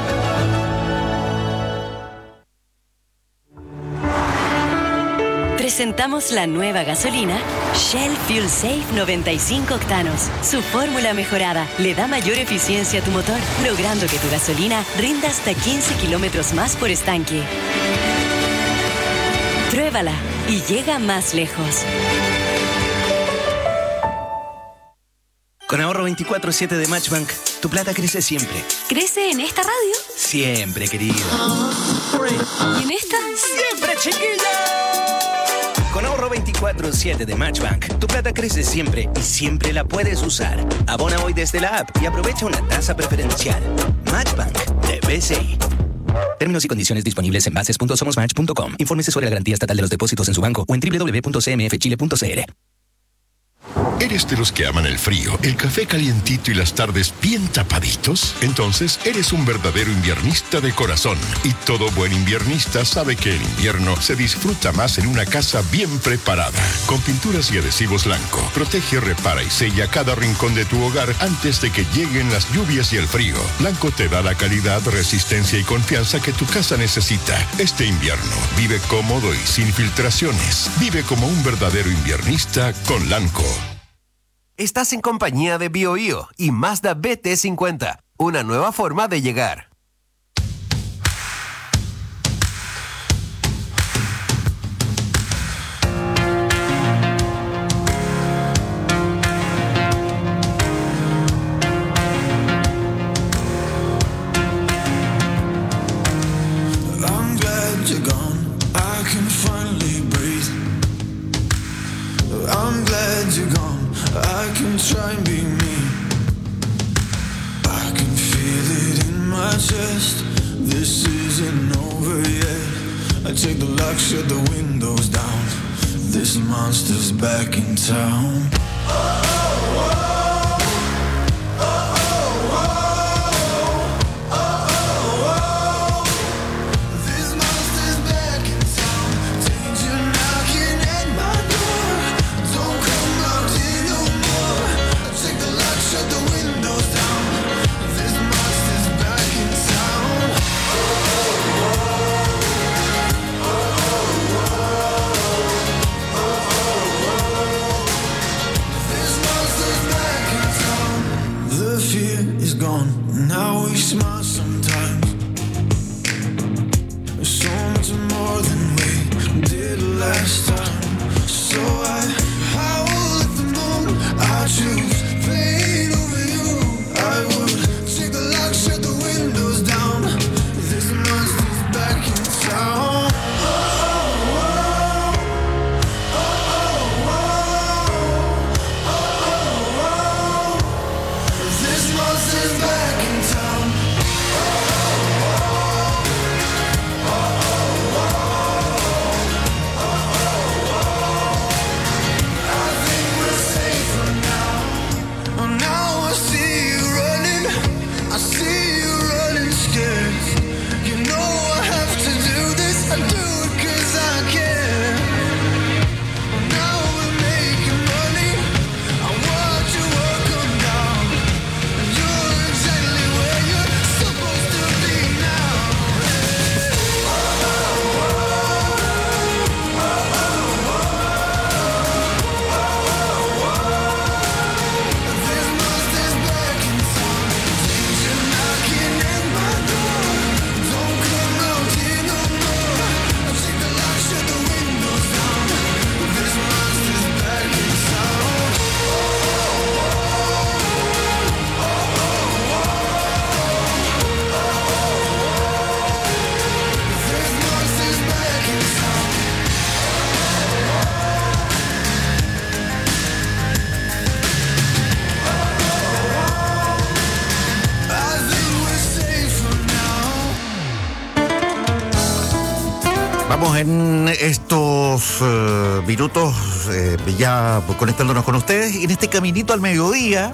Speaker 27: Presentamos la nueva gasolina Shell Fuel Safe noventa y cinco octanos. Su fórmula mejorada le da mayor eficiencia a tu motor, logrando que tu gasolina rinda hasta quince kilómetros más por estanque. Pruébala y llega más lejos.
Speaker 17: Con ahorro veinticuatro siete de Matchbank, tu plata crece siempre.
Speaker 27: ¿Crece en esta radio?
Speaker 17: Siempre, querido.
Speaker 27: ¿Y en esta?
Speaker 17: ¡Siempre, chiquilla! Con ahorro veinticuatro siete de Matchbank, tu plata crece siempre y siempre la puedes usar. Abona hoy desde la app y aprovecha una tasa preferencial. Matchbank de B C I. Términos y condiciones disponibles en bases punto somos match punto com. Infórmese sobre la garantía estatal de los depósitos en su banco o en doble u doble u doble u punto c m f chile punto c l.
Speaker 28: ¿Eres de los que aman el frío, el café calientito y las tardes bien tapaditos? Entonces eres un verdadero inviernista de corazón. Y todo buen inviernista sabe que el invierno se disfruta más en una casa bien preparada. Con pinturas y adhesivos Lanco, protege, repara y sella cada rincón de tu hogar antes de que lleguen las lluvias y el frío. Lanco te da la calidad, resistencia y confianza que tu casa necesita. Este invierno, vive cómodo y sin filtraciones. Vive como un verdadero inviernista con Lanco.
Speaker 11: Estás en compañía de BioBio y Mazda B T cincuenta, una nueva forma de llegar.
Speaker 29: I'm glad you're gone. I can finally breathe. I'm glad you're gone. I can try and be me. I can feel it in my chest. This isn't over yet. I take the lock, shut the windows down. This monster's back in town. Oh, oh, oh. Come smile sometimes. So much more than we did last time. So I howl at the moon. I choose pain over you. I would take the lock, shut the windows down. This monster's back in town.
Speaker 1: En estos uh, minutos eh, ya conectándonos con ustedes y en este caminito al mediodía,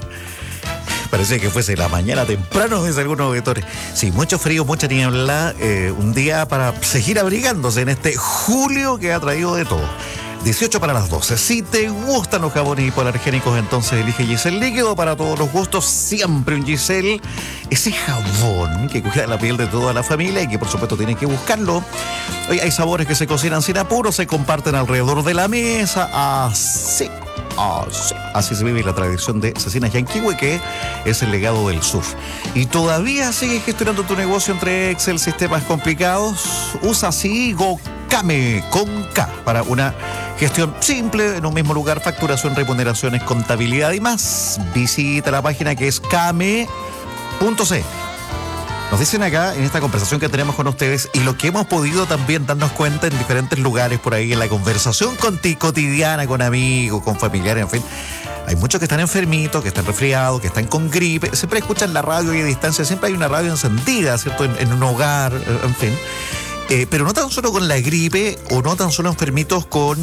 Speaker 1: parece que fuese la mañana temprano desde algunos auditores. Sí, mucho frío, mucha niebla, eh, un día para seguir abrigándose en este julio que ha traído de todo. dieciocho para las doce. Si te gustan los jabones hipoalergénicos, entonces elige Giselle Líquido para todos los gustos. Siempre un Giselle. Ese jabón que cuida la piel de toda la familia y que por supuesto tienen que buscarlo. Hoy hay sabores que se cocinan sin apuro, se comparten alrededor de la mesa. Así, así, así se vive la tradición de Cecinas Yanquihue, que es el legado del sur. Y todavía sigues gestionando tu negocio entre Excel, sistemas complicados. Usa Sigo Came con K para una gestión simple en un mismo lugar, facturación, remuneraciones, contabilidad y más. Visita la página que es came punto c l. Nos dicen acá en esta conversación que tenemos con ustedes y lo que hemos podido también darnos cuenta en diferentes lugares por ahí, en la conversación cotidiana con amigos, con familiares, en fin. Hay muchos que están enfermitos, que están resfriados, que están con gripe. Siempre escuchan la radio y a distancia, siempre hay una radio encendida, ¿cierto? En, en un hogar, en fin. Eh, pero no tan solo con la gripe o no tan solo enfermitos con,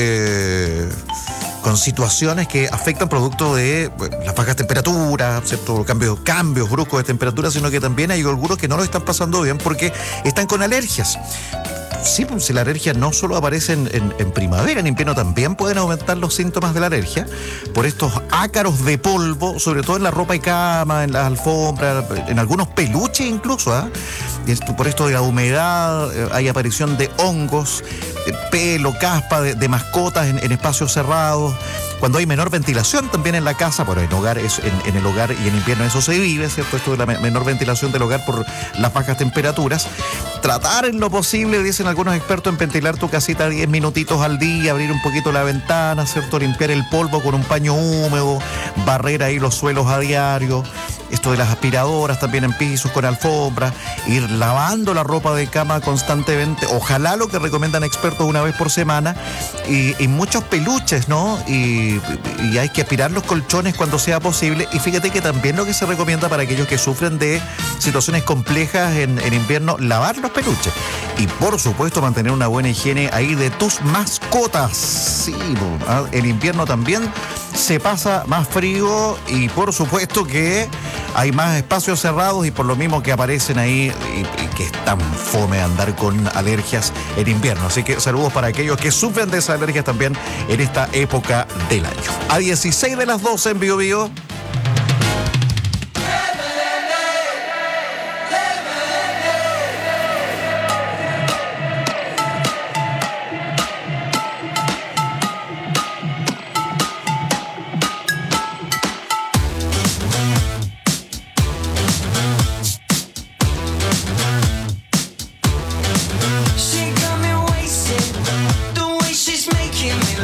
Speaker 1: eh, con situaciones que afectan producto de bueno, las bajas temperaturas, ¿cierto? Cambios, cambios bruscos de temperatura, sino que también hay algunos que no lo están pasando bien porque están con alergias. Sí, pues si la alergia no solo aparece en, en, en primavera, en invierno también pueden aumentar los síntomas de la alergia por estos ácaros de polvo, sobre todo en la ropa y cama, en las alfombras, en algunos peluches incluso, ¿ah? ¿eh? Por esto de la humedad, eh, hay aparición de hongos, eh, pelo, caspa de, de mascotas en, en espacios cerrados. Cuando hay menor ventilación también en la casa, bueno, en, hogar, es, en, en el hogar y en invierno eso se vive, ¿cierto? Esto de la menor ventilación del hogar por las bajas temperaturas. Tratar en lo posible, dicen algunos expertos, en ventilar tu casita diez minutitos al día, abrir un poquito la ventana, ¿cierto? Limpiar el polvo con un paño húmedo, barrer ahí los suelos a diario. Esto de las aspiradoras también en pisos con alfombra, ir lavando la ropa de cama constantemente, ojalá lo que recomiendan expertos una vez por semana, y, y muchos peluches, ¿no? Y, y hay que aspirar los colchones cuando sea posible, y fíjate que también lo que se recomienda para aquellos que sufren de situaciones complejas en, en invierno, lavar los peluches. Y por supuesto mantener una buena higiene ahí de tus mascotas. Sí, en invierno también se pasa más frío y por supuesto que hay más espacios cerrados y por lo mismo que aparecen ahí y, y que es tan fome andar con alergias en invierno. Así que saludos para aquellos que sufren de esas alergias también en esta época del año. A dieciséis de las doce en Bio Bio.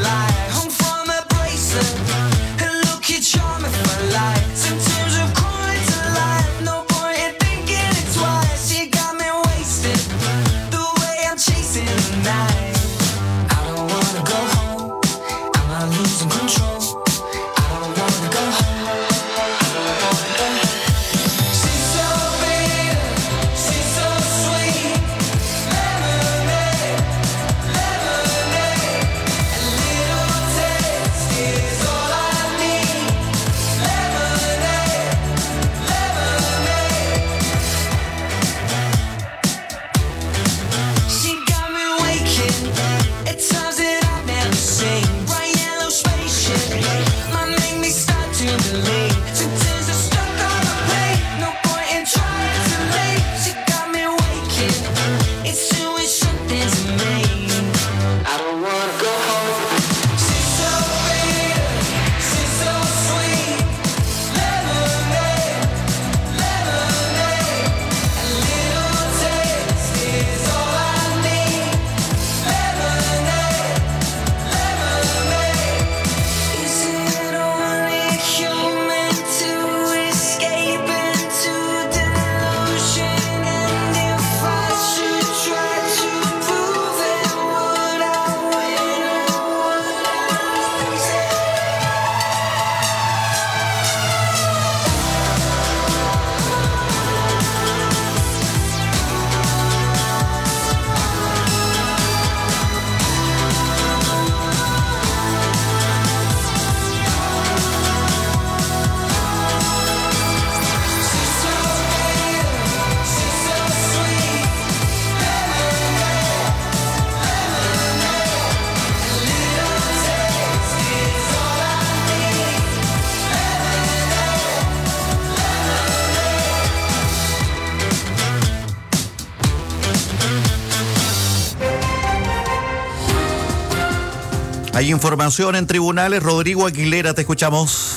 Speaker 1: Hay información en tribunales. Rodrigo Aguilera, te escuchamos.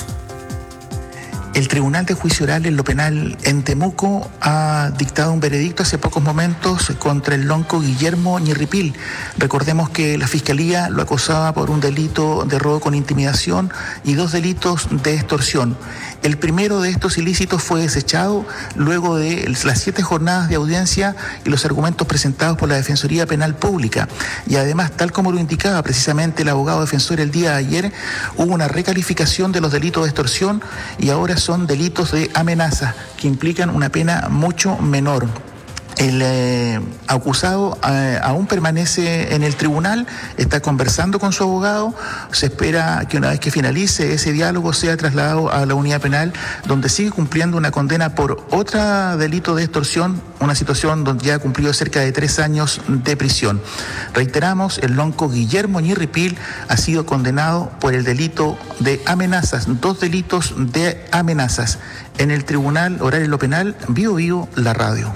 Speaker 2: El Tribunal de Juicio Oral en lo Penal en Temuco ha dictado un veredicto hace pocos momentos contra el lonco Guillermo Ñirripil. Recordemos que la Fiscalía lo acusaba por un delito de robo con intimidación y dos delitos de extorsión. El primero de estos ilícitos fue desechado luego de las siete jornadas de audiencia y los argumentos presentados por la Defensoría Penal Pública. Y además, tal como lo indicaba precisamente el abogado defensor el día de ayer, hubo una recalificación de los delitos de extorsión y ahora son delitos de amenaza que implican una pena mucho menor. El eh, acusado eh, aún permanece en el tribunal, está conversando con su abogado, se espera que una vez que finalice ese diálogo sea trasladado a la unidad penal donde sigue cumpliendo una condena por otro delito de extorsión, una situación donde ya ha cumplido cerca de tres años de prisión. Reiteramos, el lonco Guillermo Ñirripil ha sido condenado por el delito de amenazas, dos delitos de amenazas. En el Tribunal Oral en lo Penal, Bio Bio, la radio.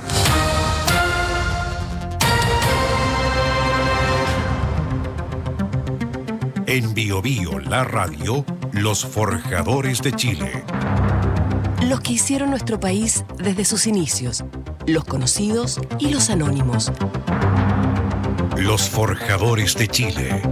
Speaker 18: En Bio Bio, la radio, los forjadores de Chile.
Speaker 27: Los que hicieron nuestro país desde sus inicios, los conocidos y los anónimos.
Speaker 18: Los forjadores de Chile.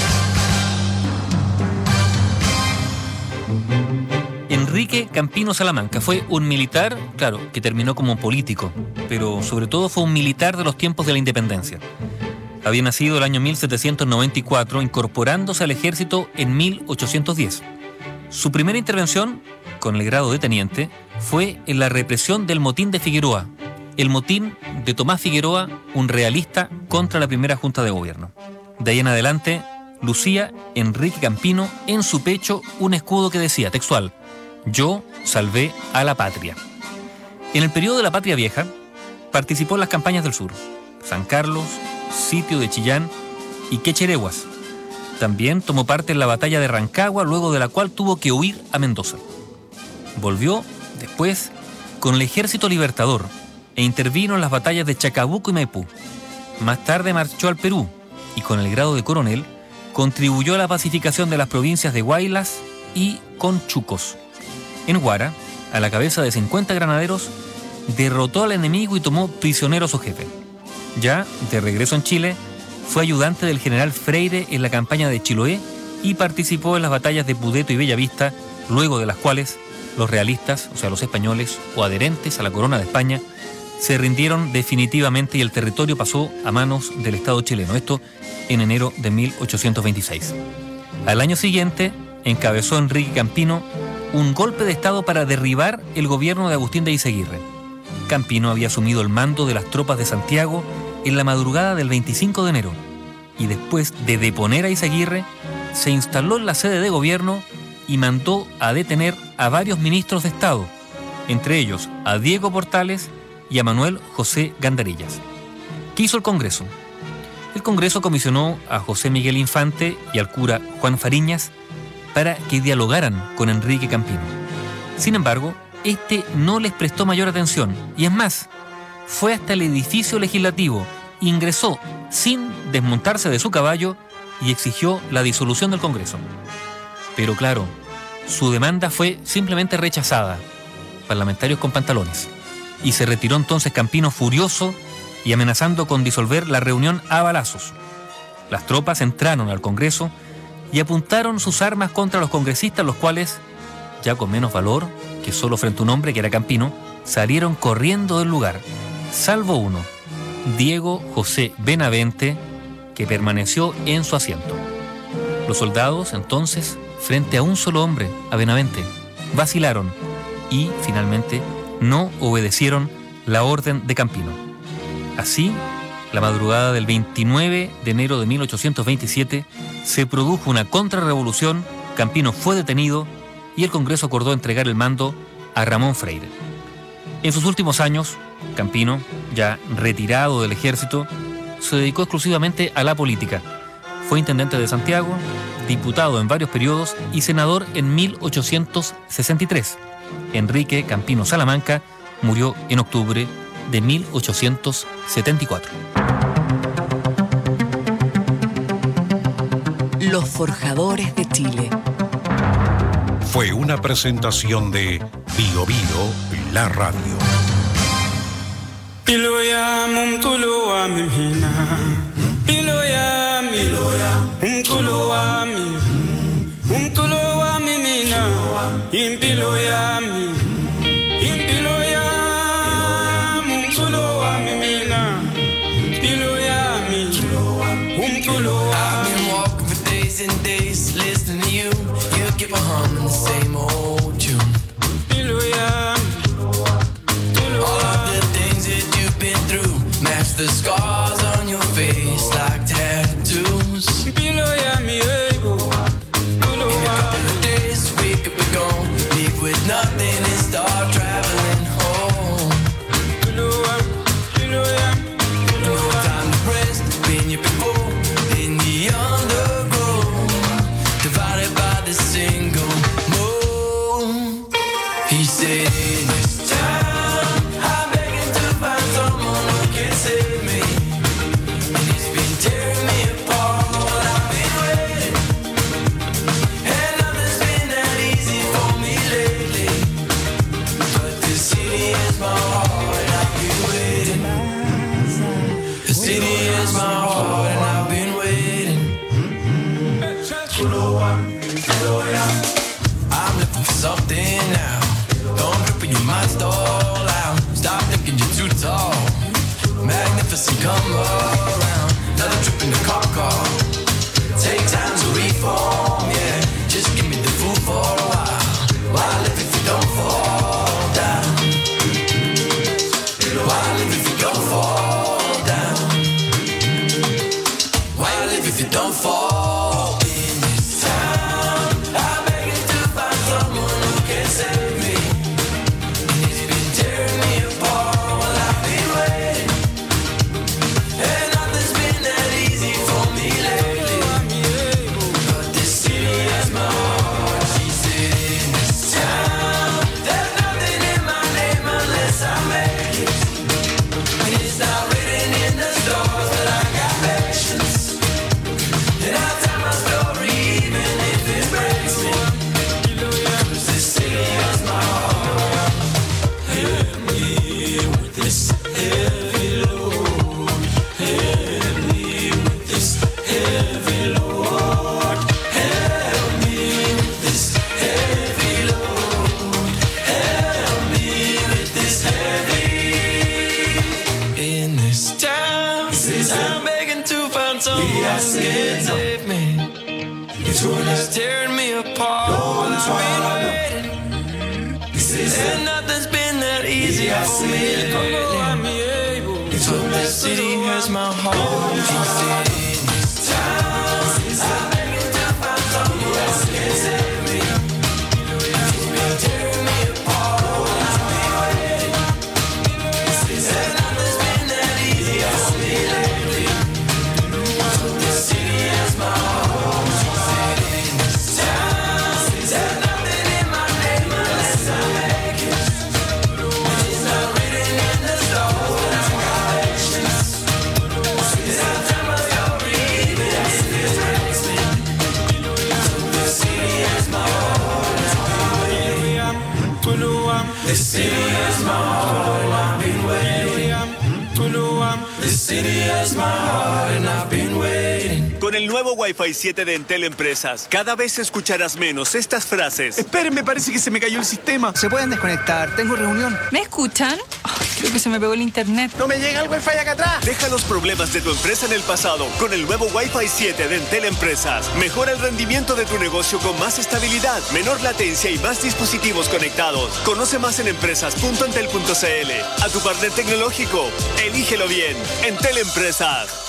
Speaker 4: Enrique Campino Salamanca fue un militar, claro, que terminó como político, pero sobre todo fue un militar de los tiempos de la independencia. Había nacido el año mil setecientos noventa y cuatro, incorporándose al ejército en mil ochocientos diez. Su primera intervención, con el grado de teniente, fue en la represión del motín de Figueroa, el motín de Tomás Figueroa, un realista contra la primera junta de gobierno. De ahí en adelante, lucía Enrique Campino en su pecho un escudo que decía, textual, «Yo salvé a la patria». En el periodo de la Patria Vieja, participó en las campañas del sur, San Carlos, Sitio de Chillán y Quecherehuas. También tomó parte en la batalla de Rancagua, luego de la cual tuvo que huir a Mendoza. Volvió, después, con el Ejército Libertador e intervino en las batallas de Chacabuco y Maipú. Más tarde marchó al Perú y, con el grado de coronel, contribuyó a la pacificación de las provincias de Huaylas y Conchucos. En Huara, a la cabeza de cincuenta granaderos, derrotó al enemigo y tomó prisionero a su jefe. Ya, de regreso en Chile, fue ayudante del general Freire en la campaña de Chiloé y participó en las batallas de Pudeto y Bellavista, luego de las cuales los realistas, o sea los españoles o adherentes a la corona de España, se rindieron definitivamente y el territorio pasó a manos del Estado chileno, esto en enero de mil ochocientos veintiséis. Al año siguiente encabezó Enrique Campino un golpe de Estado para derribar el gobierno de Agustín de Eyzaguirre. Campino había asumido el mando de las tropas de Santiago en la madrugada del veinticinco de enero y después de deponer a Eyzaguirre se instaló en la sede de gobierno y mandó a detener a varios ministros de Estado, entre ellos a Diego Portales y a Manuel José Gandarillas. ¿Qué hizo el Congreso? El Congreso comisionó a José Miguel Infante y al cura Juan Fariñas para que dialogaran con Enrique Campino. Sin embargo, este no les prestó mayor atención y es más, fue hasta el edificio legislativo, ingresó sin desmontarse de su caballo y exigió la disolución del Congreso. Pero claro, su demanda fue simplemente rechazada, parlamentarios con pantalones, y se retiró entonces Campino furioso y amenazando con disolver la reunión a balazos. Las tropas entraron al Congreso y apuntaron sus armas contra los congresistas, los cuales, ya con menos valor que solo frente a un hombre que era Campino, salieron corriendo del lugar, salvo uno, Diego José Benavente, que permaneció en su asiento. Los soldados, entonces, frente a un solo hombre, a Benavente, vacilaron y, finalmente, no obedecieron la orden de Campino. Así, la madrugada del veintinueve de enero de mil ochocientos veintisiete, se produjo una contrarrevolución, Campino fue detenido y el Congreso acordó entregar el mando a Ramón Freire. En sus últimos años, Campino, ya retirado del ejército, se dedicó exclusivamente a la política. Fue intendente de Santiago, diputado en varios periodos y senador en mil ochocientos sesenta y tres. Enrique Campino Salamanca murió en octubre de mil ochocientos setenta y cuatro.
Speaker 26: Los forjadores de Chile.
Speaker 18: Fue una presentación de Bio Bio, la radio.
Speaker 29: Piloya mumtuloa mimhina, piloya miloya mumtuloa mi, mumtuloa mimina, impiloya mi, impiloya mumtuloa mimina, piloya mi, mumtuloa. I've been walking for days and days, listening to you. You keep on humming the same old tune. Piloya. Match the scars on your face like tattoos. Below ya, mi ego. In a couple of days we could be gone, leave with nothing and start traveling home. Below ya, below ya, below ya. No time to rest, been here before, in the undergrowth, divided by the single moon. He said, in this town, I'm begging to find someone who can save me. And it's been tearing me apart, but I've been waiting. And nothing's been that easy for me lately. But the city is my heart and I've been waiting. The city is my heart and I've been waiting. I'm looking for something now. Don't The city is my heart and I've been waiting. The city is my heart and I've been waiting.
Speaker 8: Con el nuevo Wi-Fi siete de Entel Empresas, cada vez escucharás menos estas frases.
Speaker 3: Esperen, parece que se me cayó el sistema.
Speaker 5: Se pueden desconectar, tengo reunión.
Speaker 12: ¿Me escuchan? Oh, creo que se me pegó el internet.
Speaker 3: No me llega el Wi-Fi acá atrás.
Speaker 8: Deja los problemas de tu empresa en el pasado con el nuevo Wi-Fi siete de Entel Empresas. Mejora el rendimiento de tu negocio con más estabilidad, menor latencia y más dispositivos conectados. Conoce más en empresas punto entel punto c l. A tu partner tecnológico, elígelo bien. Entel Empresas.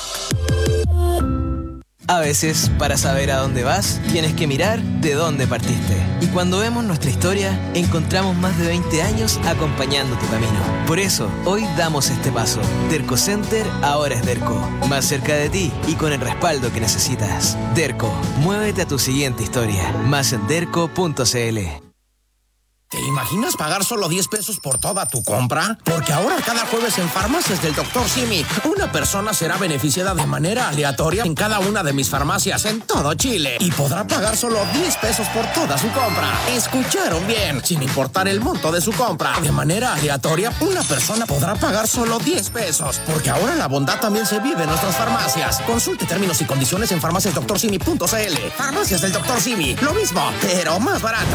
Speaker 17: A veces, para saber a dónde vas, tienes que mirar de dónde partiste. Y cuando vemos nuestra historia, encontramos más de veinte años acompañando tu camino. Por eso, hoy damos este paso. Derco Center ahora es Derco. Más cerca de ti y con el respaldo que necesitas. Derco, muévete a tu siguiente historia. Más en derco punto c l.
Speaker 13: ¿Te imaginas pagar solo diez pesos por toda tu compra? Porque ahora cada jueves en Farmacias del doctor Simi, una persona será beneficiada de manera aleatoria en cada una de mis farmacias en todo Chile y podrá pagar solo diez pesos por toda su compra. ¿Escucharon bien? Sin importar el monto de su compra. De manera aleatoria, una persona podrá pagar solo diez pesos. Porque ahora la bondad también se vive en nuestras farmacias. Consulte términos y condiciones en farmacias doctor simi punto c l. Farmacias del doctor Simi, lo mismo, pero más barato.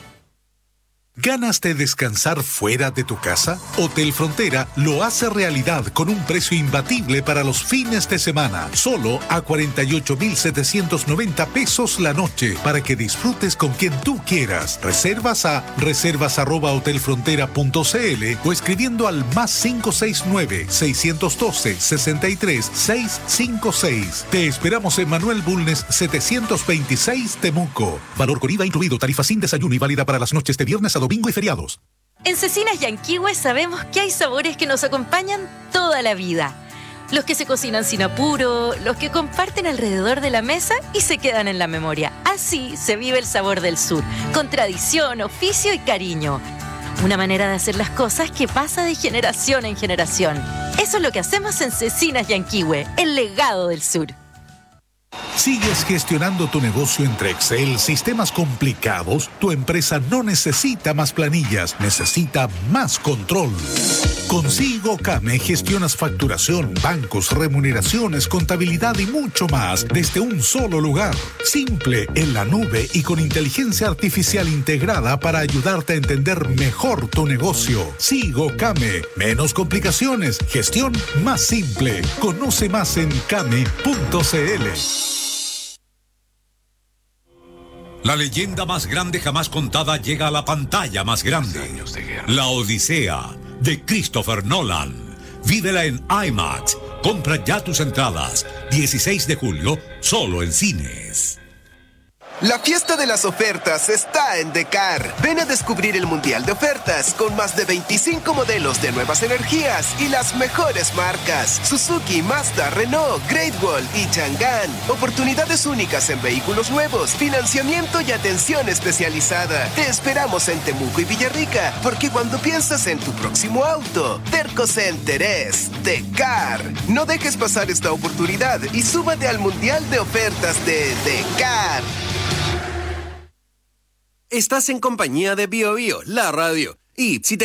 Speaker 14: ¿Ganas de descansar fuera de tu casa? Hotel Frontera lo hace realidad con un precio imbatible para los fines de semana. Solo a cuarenta y ocho mil setecientos noventa pesos la noche para que disfrutes con quien tú quieras. Reservas a reservas arroba hotel frontera punto c l o escribiendo al más cinco seis nueve, seis uno dos, seis tres, seis cinco seis. Te esperamos en Manuel Bulnes setecientos veintiséis Temuco. Valor con I V A incluido, tarifa sin desayuno y válida para las noches de viernes a domingo y feriados.
Speaker 15: En Cecinas Yanquihue sabemos que hay sabores que nos acompañan toda la vida. Los que se cocinan sin apuro, los que comparten alrededor de la mesa y se quedan en la memoria. Así se vive el sabor del sur, con tradición, oficio y cariño. Una manera de hacer las cosas que pasa de generación en generación. Eso es lo que hacemos en Cecinas Yanquihue, el legado del sur.
Speaker 14: ¿Sigues gestionando tu negocio entre Excel, sistemas complicados? Tu empresa no necesita más planillas, necesita más control. Con Sigo Came gestionas facturación, bancos, remuneraciones, contabilidad y mucho más desde un solo lugar. Simple, en la nube y con inteligencia artificial integrada para ayudarte a entender mejor tu negocio. Sigo Came. Menos complicaciones, gestión más simple. Conoce más en came punto c l.
Speaker 18: La leyenda más grande jamás contada llega a la pantalla más grande. La Odisea, de Christopher Nolan. Vívela en IMAX. Compra ya tus entradas. dieciséis de julio, solo en cines.
Speaker 16: La fiesta de las ofertas está en Decar. Ven a descubrir el Mundial de Ofertas con más de veinticinco modelos de nuevas energías y las mejores marcas. Suzuki, Mazda, Renault, Great Wall y Chang'an. Oportunidades únicas en vehículos nuevos, financiamiento y atención especializada. Te esperamos en Temuco y Villarrica, porque cuando piensas en tu próximo auto, Derco Center es Decar. No dejes pasar esta oportunidad y súbate al Mundial de Ofertas de Decar.
Speaker 11: Estás en compañía de Bio Bio, la radio. Y si te